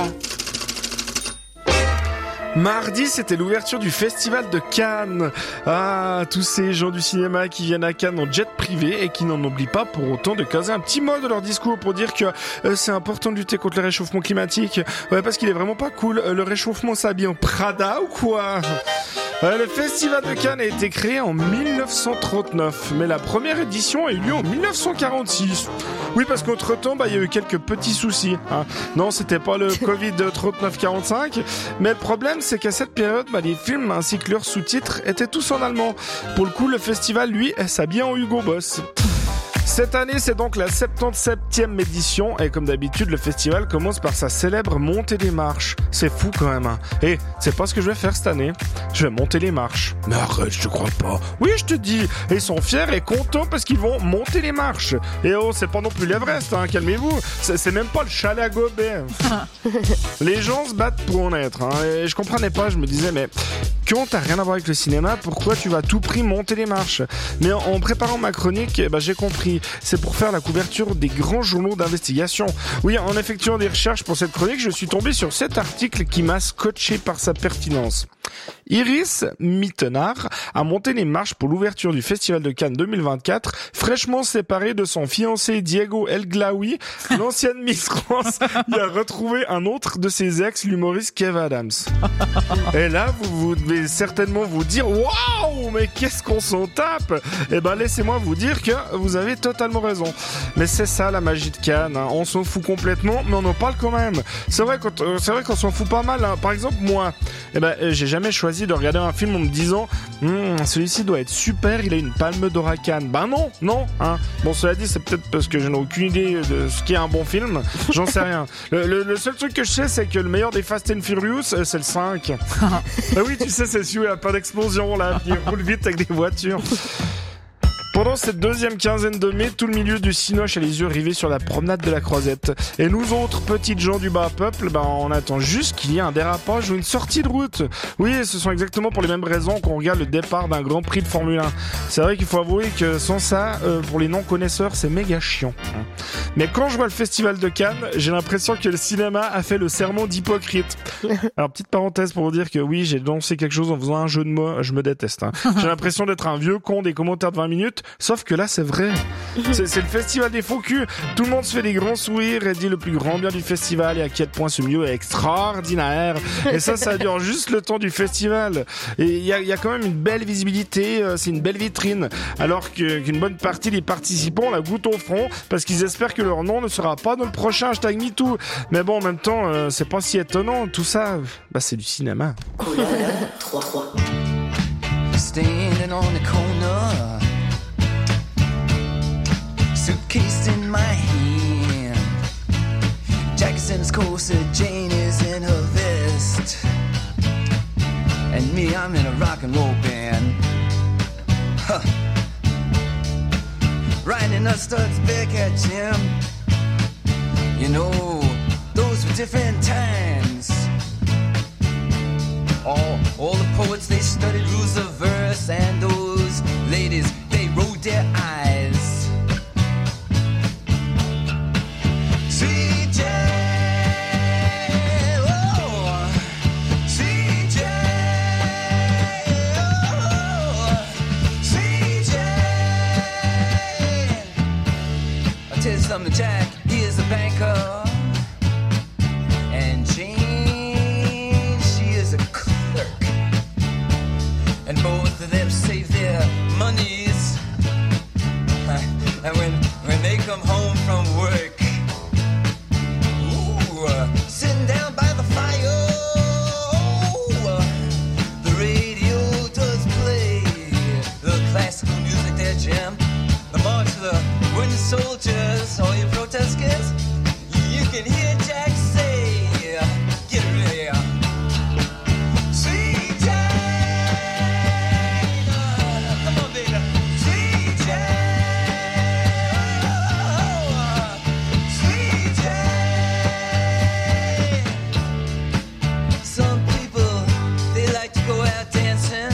Mardi, c'était l'ouverture du Festival de Cannes. Ah, tous ces gens du cinéma qui viennent à Cannes en jet privé et qui n'en oublient pas pour autant de caser un petit mot de leur discours pour dire que euh, c'est important de lutter contre le réchauffement climatique. Ouais, parce qu'il est vraiment pas cool. Euh, le réchauffement s'habille en Prada ou quoi ? Euh, le Festival de Cannes a été créé en dix-neuf cent trente-neuf, mais la première édition a eu lieu en dix-neuf cent quarante-six. Oui, parce qu'entre-temps, bah, il y a eu quelques petits soucis. Hein. Non, c'était pas le Covid trente-neuf quarante-cinq, mais le problème, c'est qu'à cette période, bah, les films ainsi que leurs sous-titres étaient tous en allemand. Pour le coup, le festival, lui, s'habille en Hugo Boss. Cette année, c'est donc la soixante-dix-septième édition et comme d'habitude, le festival commence par sa célèbre montée des marches. C'est fou quand même. Hein. Et c'est pas ce que je vais faire cette année. Je vais monter les marches. Mais arrête, je te crois pas. Oui, je te dis. Ils sont fiers et contents parce qu'ils vont monter les marches. Et oh, c'est pas non plus l'Everest, hein, calmez-vous. C'est, c'est même pas le chalet à Gobet. Les gens se battent pour en être. Hein, et je comprenais pas, je me disais, mais quand t'as rien à voir avec le cinéma, pourquoi tu vas à tout prix monter les marches ? Mais en, en préparant ma chronique, bah, j'ai compris. C'est pour faire la couverture des grands journaux d'investigation. Oui, en effectuant des recherches pour cette chronique, je suis tombé sur cet article qui m'a scotché par sa pertinence. Iris Mittenard a monté les marches pour l'ouverture du Festival de Cannes deux mille vingt-quatre, fraîchement séparée de son fiancé Diego El Glaoui. L'ancienne Miss France y a retrouvé un autre de ses ex, l'humoriste Kev Adams. Et là, vous, vous devez certainement vous dire « Waouh, mais qu'est-ce qu'on s'en tape ?» Eh ben, laissez-moi vous dire que vous avez totalement raison. Mais c'est ça la magie de Cannes. Hein. On s'en fout complètement, mais on en parle quand même. C'est vrai, quand, euh, c'est vrai qu'on s'en fout pas mal. Hein. Par exemple, moi, eh ben, euh, j'ai jamais choisi de regarder un film en me disant hm, celui-ci doit être super, il a une palme d'or à Cannes. Ben non, non. Hein. Bon, cela dit, c'est peut-être parce que je n'ai aucune idée de ce qu'est un bon film. J'en sais rien. Le, le, le seul truc que je sais, c'est que le meilleur des Fast and Furious, euh, c'est le cinq. Bah oui, tu sais, c'est celui où il n'y a pas d'explosion, là, qui roule vite avec des voitures. Pendant cette deuxième quinzaine de mai, tout le milieu du Cinoche a les yeux rivés sur la promenade de la Croisette. Et nous autres petites gens du bas peuple, ben on attend juste qu'il y ait un dérapage ou une sortie de route. Oui, ce sont exactement pour les mêmes raisons qu'on regarde le départ d'un Grand Prix de Formule un. C'est vrai qu'il faut avouer que sans ça, euh, pour les non-connaisseurs, c'est méga chiant. Mais quand je vois le Festival de Cannes, j'ai l'impression que le cinéma a fait le serment d'Hippocrate. Alors, petite parenthèse pour vous dire que oui, j'ai lancé quelque chose en faisant un jeu de mots, je me déteste. Hein. J'ai l'impression d'être un vieux con des commentaires de vingt minutes. Sauf que là, c'est vrai. C'est, c'est le festival des faux culs. Tout le monde se fait des grands sourires et dit le plus grand bien du festival et à quel point ce milieu est extraordinaire. Et ça, ça dure juste le temps du festival. Et il y a, y a quand même une belle visibilité, c'est une belle vitrine. Alors que, qu'une bonne partie des participants la goûtent au front parce qu'ils espèrent que leur nom ne sera pas dans le prochain hashtag MeToo. Mais bon, en même temps, euh, c'est pas si étonnant. Tout ça, bah, c'est du cinéma. trois trois Standing on the corner, suitcase in my hand, Jackson's corset, Jane is in her vest, and me, I'm in a rock and roll band. Huh. Riding a Studs Becker, Jim. You know, those were different times. All, all the poets, they studied rules of verse, and those ladies, they rolled their eyes. Sweet J, oh, Sweet J, oh, Sweet J. I'll tell you something, Jack, he is a banker, and Jane, she is a clerk, and both of them save their monies, and when, when they come home from work, sitting down by the fire, oh, the radio does play the classical music there, Jim. The march of the wooden soldiers, all you protesters, you can hear Jack say, get ready, Sweet Jane, come on, baby, Sweet Jane, oh, Sweet Jane. Some people, they like to go out dancing,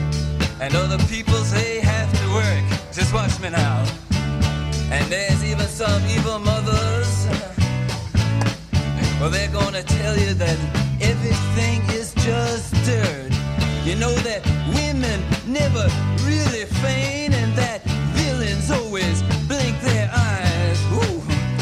and other people, they have to work. Just watch me now. And there's even some evil mothers. Well, they're gonna tell you that everything is just dirt. You know that women never really feign, and that villains always blink their eyes. Ooh.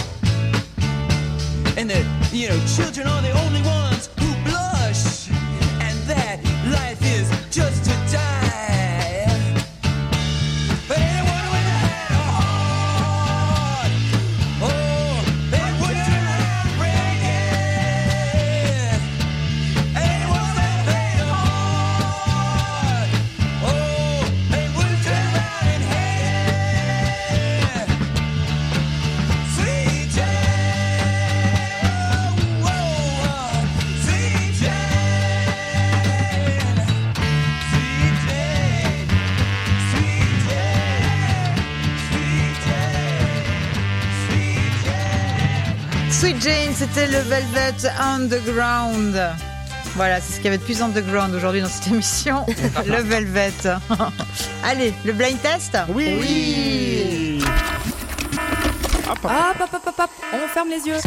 And that, you know, children are the only ones who blush, and that life is just to die. But anyone with a heart, oh, they would turn around and break it. Anyone with a heart, oh, they would turn around and hate it. Sweet Jane, whoa, sweet Jane, sweet Jane, sweet Jane, sweet Jane, sweet Jane. Sweet Jane, c'était le Velvet Underground. Voilà, c'est ce qu'il y avait de plus underground aujourd'hui dans cette émission. Le Velvet. Allez, le blind test ? Oui. Oui. Hop, hop, hop, hop, hop. On ferme les yeux.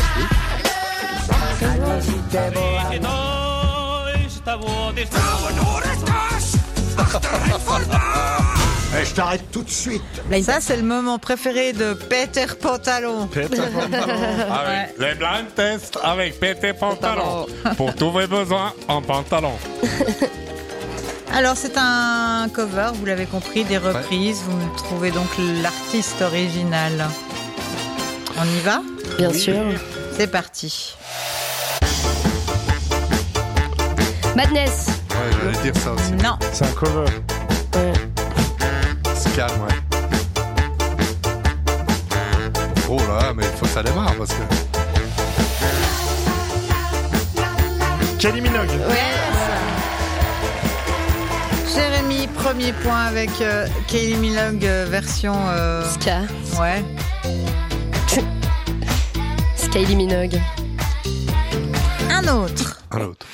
Eh, je t'arrête tout de suite. Ça, c'est le moment préféré de Peter Pantalon. Peter Pantalon. Ouais. Les blind tests avec Pété Pantalon. Pour tous vos besoins en pantalon. Alors, c'est un cover, vous l'avez compris, des reprises. Vous me trouvez donc l'artiste original. On y va ? Bien sûr. C'est parti. Madness. Ouais, j'allais dire ça aussi. Non. C'est un cover. Ouais. C'est calme, ouais. Oh là, mais il faut que ça démarre parce que. Kylie Minogue. Jérémy, premier point avec euh, Kylie Minogue euh, version. Euh... Ska. Ouais. Kylie Minogue. Un autre. Un autre.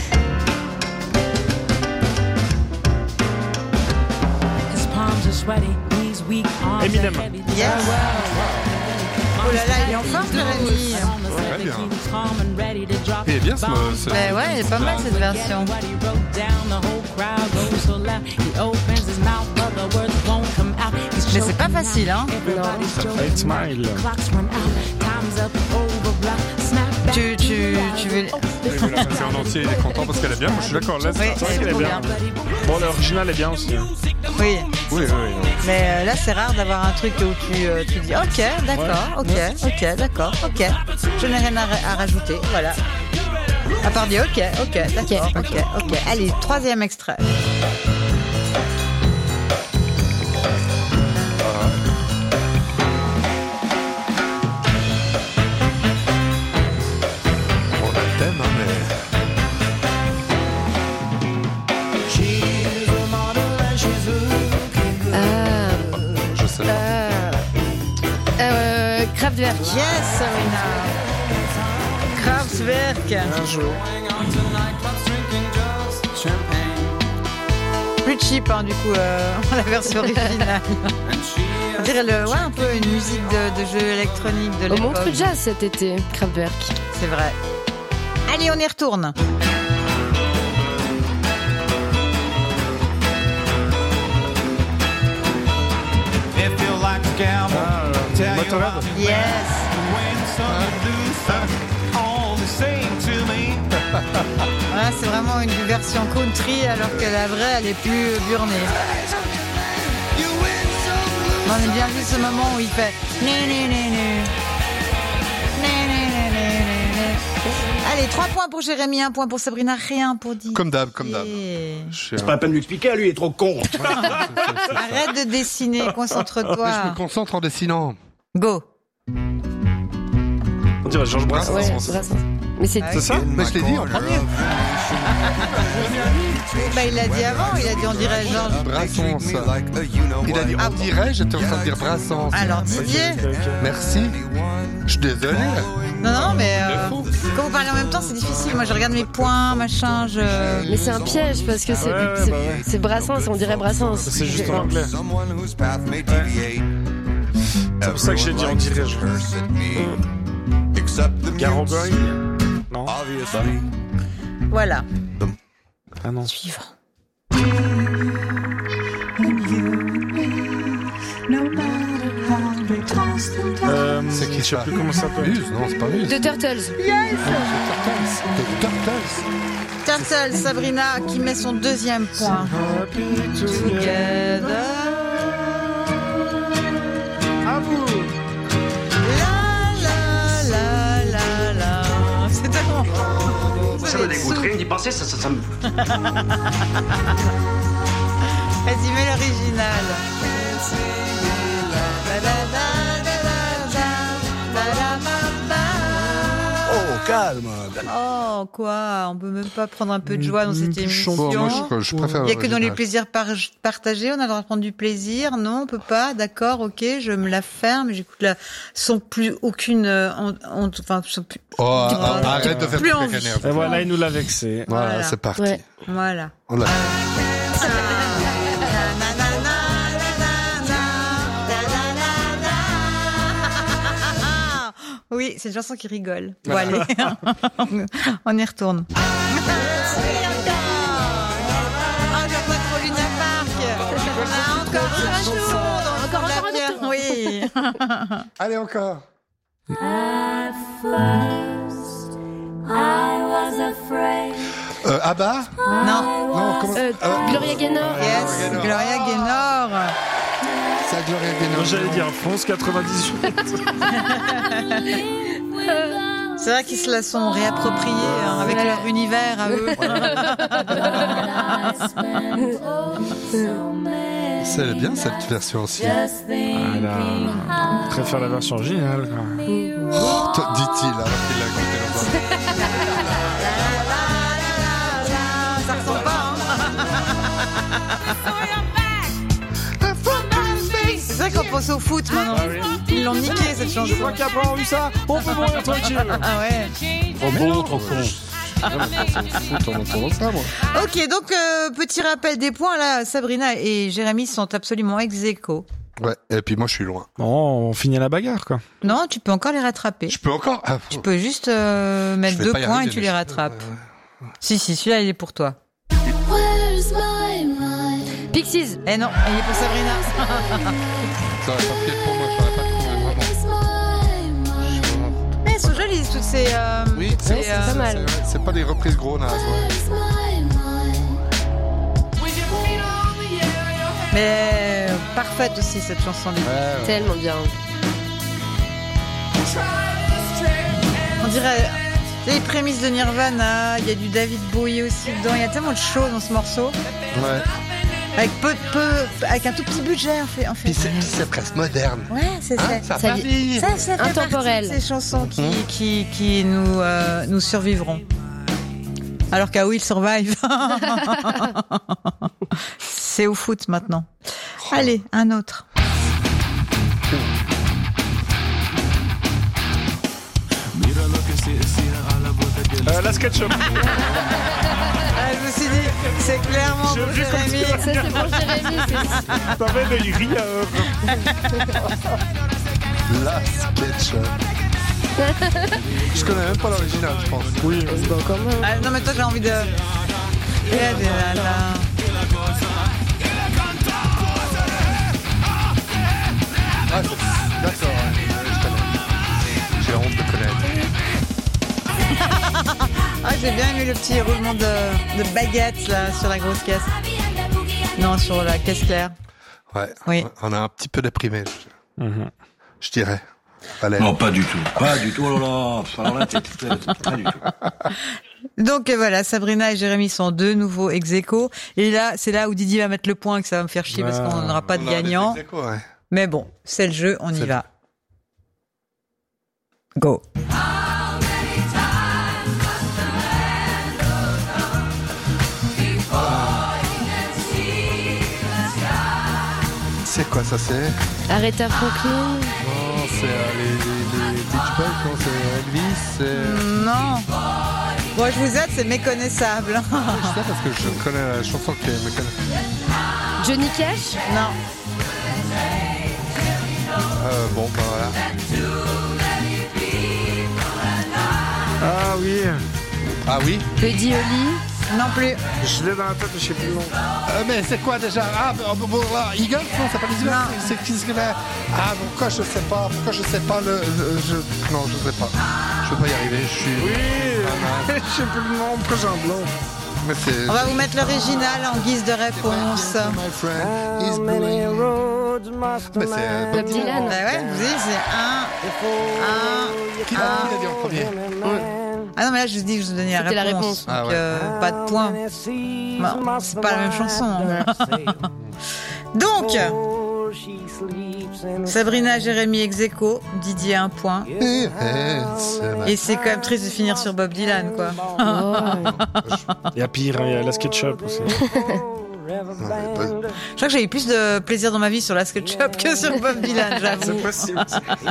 Eminem. Yes. Oh là là, il est en forme, Jérémy. Très bien. Il est bien ce mot. ce- Mais ouais, elle est pas mal cette version. Mais c'est pas facile, hein. Eight Smile. Tu, tu, tu veux. Je vais la passer en entier, il est content parce qu'elle est bien. Moi, je suis d'accord. Laisse. Oui, C'est vrai qu'elle est bien. Bon, l'original est bien aussi. hein. Oui. Oui, oui, oui. Mais euh, là, c'est rare d'avoir un truc où tu, euh, tu dis ok, d'accord, ok, ok, d'accord, ok. Je n'ai rien à, ra- à rajouter, voilà. À part dire ok, ok, d'accord, ok, ok. Allez, troisième extrait. On a le thème, hein, mais. Ah. Je sais pas. Euh, euh, Kraftwerk. Yes, Sabrina. Kraftwerk. Un jour. Plus cheap, hein, du coup, euh, la version originale. On dirait le, ouais, un peu une musique de, de jeu électronique de Au l'époque. Montreux Jazz cet été, Kraftwerk. C'est vrai. Allez, on y retourne. If you like to gamble, tell you Motorhead. I'll be Yes. win some, lose some, all the same to me. Voilà, c'est vraiment une version country, alors que la vraie, elle est plus burnée. On a bien vu ce moment où il fait. Né, né, né, né. Né, né, né, né, né. Allez, trois points pour Jérémy, un point pour Sabrina, rien pour Didier. Comme d'hab, comme d'hab. C'est pas la peine de lui expliquer, lui, il est trop con. Arrête de dessiner, Mais je concentre-toi. me concentre en dessinant. Go. On dirait Georges Brassens. Ouais, Brassens. Mais c'est Ah C'est ça Mais je l'ai dit en premier. Bah, il l'a dit avant, il a dit on dirait Georges. Brassens. Il a dit on dirait, j'étais en train de dire Brassens. Alors Didier. Merci. Je suis désolé. Non, non, mais euh, quand vous parlez en même temps, c'est difficile. Moi, je regarde mes points, machin, je. Mais c'est un piège parce que c'est Ouais, ouais, c'est- bah ouais. c'est Brassens, on dirait Brassens. C'est juste en anglais. C'est pour ça que j'ai dit on dirait. Garogori. Non. Voilà. Ah non. Suivant. Euh, C'est qui je sais ça plus comment ça s'appelle. Muse, non, c'est pas Muse. The Turtles. Yes. The Turtles. Turtle, Sabrina qui met son deuxième point. Together. À vous. La la la la la. C'est tellement. Ça me dégoûte, rien d'y penser, ça, ça, ça me... Vas-y, mets l'original. Oh, calme. Oh, quoi? On peut même pas prendre un peu de joie dans cette émission. Bon, moi, je, je préfère Il y a que dans les l'original. plaisirs par- partagés, on a le droit de prendre du plaisir. Non, on peut pas. D'accord, ok, je me la ferme. J'écoute la, sans plus aucune, euh, on, on- enfin, sans plus, Oh, euh, arrête de faire plus plus envie. caca Et voilà, il nous l'a vexé. Voilà, Voilà. c'est parti. Ouais. Voilà. On l'a. Oui, c'est une chanson qui rigole. Bon, allez, on y retourne. Ah, j'ai pas trop Luna Park. On a encore une chanson. Encore, encore, encore. Oui. Allez, encore. At first, I was afraid. Euh, Abba Non. Non, comment Euh, euh, Gloria Gaynor. Yes, Gaynor. Gloria Gaynor. C'est à Gloria Gaynor. Moi, j'allais dire France quatre-vingt-dix-huit. C'est vrai qu'ils se la sont réappropriés hein, avec leur univers à eux. C'est elle est bien cette version aussi. Voilà. Je préfère la version originale. quoi. Oh, toi, dit-il, alors qu'il l'a écouté longtemps. Ça ressemble pas, C'est vrai qu'on pense au foot maintenant. Ils l'ont niqué cette chanson. Je crois qu'il n'y a pas eu ça. On peut mourir tranquille. Ah ouais. Trop beau, trop con. Foot en entendant ça, moi. Ok, donc euh, petit rappel des points là. Sabrina et Jérémy sont absolument ex aequo. Ouais, et puis moi, je suis loin. Bon, on finit la bagarre, quoi. Non, tu peux encore les rattraper. Je peux encore. Ah, Tu peux juste euh, mettre vais deux pas y points arriver, et tu mais les je- rattrapes. Si, si, celui-là il est pour toi. Where's my mind? Pixies. Eh non, il est pour Sabrina. Ça aurait pas pu être pour moi, je l'aurais pas trouvé vraiment. Where's my mind? Mais elles sont jolies toutes ces. Euh, Oui, toutes c'est ces, euh, pas mal. c'est vrai. C'est pas des reprises gros nazes, ouais. Where's my mind? Mais euh, parfaite aussi cette chanson. Ouais, ouais. Tellement bien. On dirait les prémices de Nirvana. Il y a du David Bowie aussi dedans. Il y a tellement de choses dans ce morceau. Ouais. Avec peu, peu, avec un tout petit budget en fait. En fait. Puis c'est, puis c'est presque moderne. Ouais, c'est Hein, ça. ça Ça va y- vieillir. Ça, ça fait Intemporel. partie de ces chansons qui, Mhm. qui, qui nous, euh, nous survivront. Alors qu'à Will Survive. C'est au foot maintenant. Allez, un autre. Euh, la SketchUp. Ah, je me suis dit, c'est clairement Je pour vis comme Jérémy. Ça, c'est pour Jérémy. c'est- T'avais des rires. La SketchUp. Je connais même pas l'original, je pense. Oui. Bon, quand même. Ah, non, mais toi, j'ai envie de. Eh, de la, la. Ah, c'est- d'accord, ouais. Ouais, je connais. J'ai honte de connaître. Ah, j'ai bien aimé le petit roulement de, de baguette là sur la grosse caisse. Non, sur la caisse claire. Ouais. Oui. On a un petit peu déprimé, je, Mhm. je dirais. Allez. Non, pas du tout. Pas du tout. Oh là là. Alors là, t'es- t'es- t'es- pas du tout. Donc euh, voilà, Sabrina et Jérémy sont deux nouveaux ex aequo. Et là, c'est là où Didier va mettre le point, que ça va me faire chier parce qu'on n'aura pas de On a des gagnant. ex-aequo, ouais. Mais bon, c'est le jeu, on y C'est va. Go. C'est quoi ça, c'est? Aretha Franklin. Non, c'est euh, les, les, les Beach Boys, non, c'est Elvis, c'est... Non. Moi, je vous aide, c'est méconnaissable. Je sais parce que je connais la chanson qui est méconnaissable. Johnny Cash. Non. Euh, bon, ben voilà. Ah oui. Ah oui Buddy Holly. Non plus. Je l'ai dans la tête, mais je sais plus le nom. Euh, mais c'est quoi déjà? Ah, bon, bon, là, Eagles? Non, c'est pas les Eagles. C'est qui ce que là? Ah, pourquoi je sais pas? Pourquoi je sais pas le. le- je... Non, je sais pas. Je peux pas y arriver, je suis. Oui. Je sais plus le nom, pourquoi j'ai un blanc? Mais c'est. On va vous mettre l'original en guise de réponse. My friend, he's blue. Mais c'est euh, Bob Dylan. Bah ouais, vous dites, c'est un. Un. Qui l'a qui l'a dit en premier? Ah non, mais là, je vous dis que je vous donnais la C'était la réponse. réponse. Donc, Ah ouais. euh, pas de point. Bon, c'est pas la même chanson. hein. Donc, Sabrina, Jérémy, ex-aequo, Didier un point. Et c'est quand même triste de finir sur Bob Dylan, quoi. Il y a pire, hein, il y a la SketchUp aussi. Je crois que j'ai eu plus de plaisir dans ma vie sur la SketchUp que sur Bob Dylan, j'avoue. C'est possible.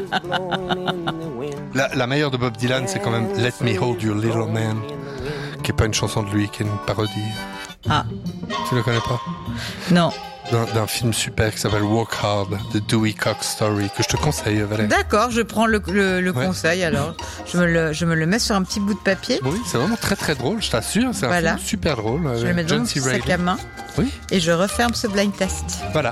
La, la meilleure de Bob Dylan, c'est quand même Let Me Hold Your Little Man, qui est pas une chanson de lui, qui est une parodie. Ah. Tu le connais pas? Non. D'un, d'un film super qui s'appelle Work Hard, de Dewey Cox Story, que je te conseille, Valérie. D'accord, je prends le, le, le Ouais. conseil alors. Je me, le, je me le mets sur un petit bout de papier. Oui, c'est vraiment très très drôle, je t'assure. C'est un Voilà. film super drôle. Je le avec mets dans John mon C. sac Reilly. à main. Oui. Et je referme ce blind test. Voilà.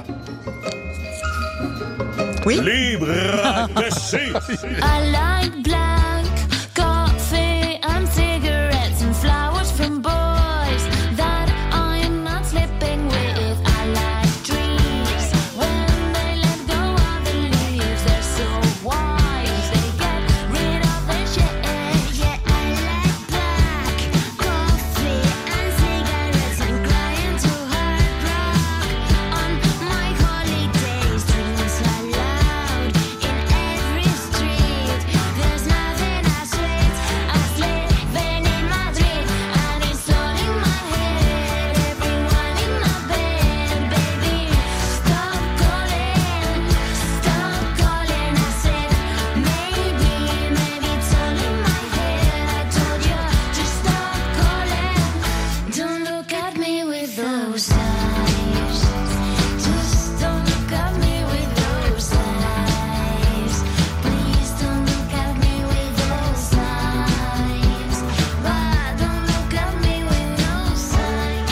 Oui. Libre de C. I like black coffee and cigarettes and flowers from boys that I'm not sleeping with. I like trees when they let go of the leaves. They're so wise, they get rid of the shade. Yeah, I like black coffee and cigarettes and crying to hard rock on my holidays. Dreams are loud in every street. There's nothing as sweet as living in Madrid, and it's all in my head. Everyone in my bed, baby, stop calling, stop calling. I said maybe, maybe it's all in my head. I told you to stop calling. Don't look at me with those eyes. Just don't look at me with those eyes. Please don't look at me with those eyes. Why don't look at me with those eyes?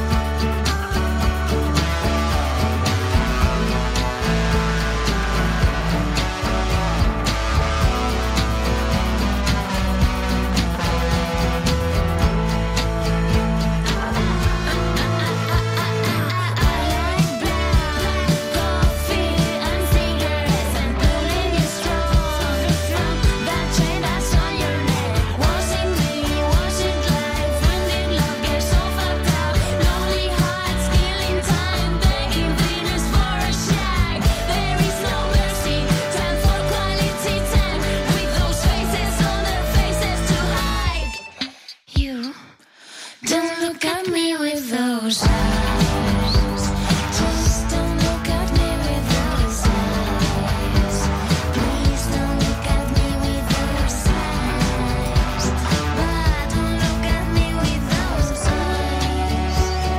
Coffee and cigarettes and pulling you strong from that chain that's on your neck. Was it me? Was it life? When did love get so fucked up? Lonely hearts killing time, begging Venus for a shag. There is no mercy, time for quality time. With those faces on their faces to hide. You don't look at me with those eyes. Just don't look at me with those eyes. Please don't look at me with those eyes. Why don't look at me with those eyes?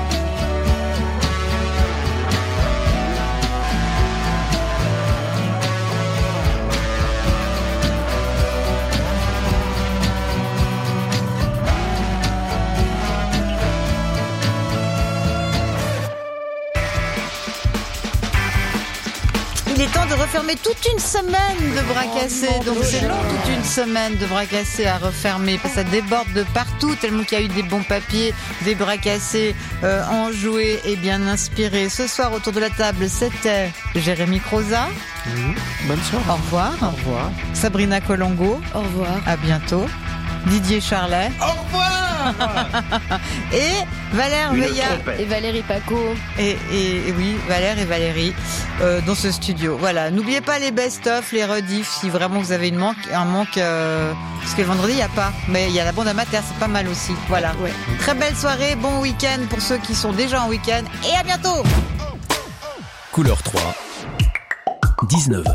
Il est temps de refermer toute une semaine de bras cassés. Donc c'est long, toute une semaine de bras cassés à refermer. Parce que ça déborde de partout, tellement qu'il y a eu des bons papiers, des bras cassés, euh, enjoués et bien inspirés. Ce soir, autour de la table, c'était Jérémy Croza. Bonne soirée. Au revoir. Au revoir. Sabrina Colongo. Au revoir. À bientôt. Didier Charlet. Au revoir. Et Valère Une Veilla. trompette. Et Valérie Paco. Et, et- et oui, Valère et Valérie euh, dans ce studio. Voilà, n'oubliez pas les best-of, les rediffs, si vraiment vous avez une manque, un manque, euh, parce que le vendredi il n'y a pas, mais il y a la bande amateur, c'est pas mal aussi. Voilà. Ouais. Très belle soirée, bon week-end pour ceux qui sont déjà en week-end, et à bientôt. Couleur trois, dix-neuf heures.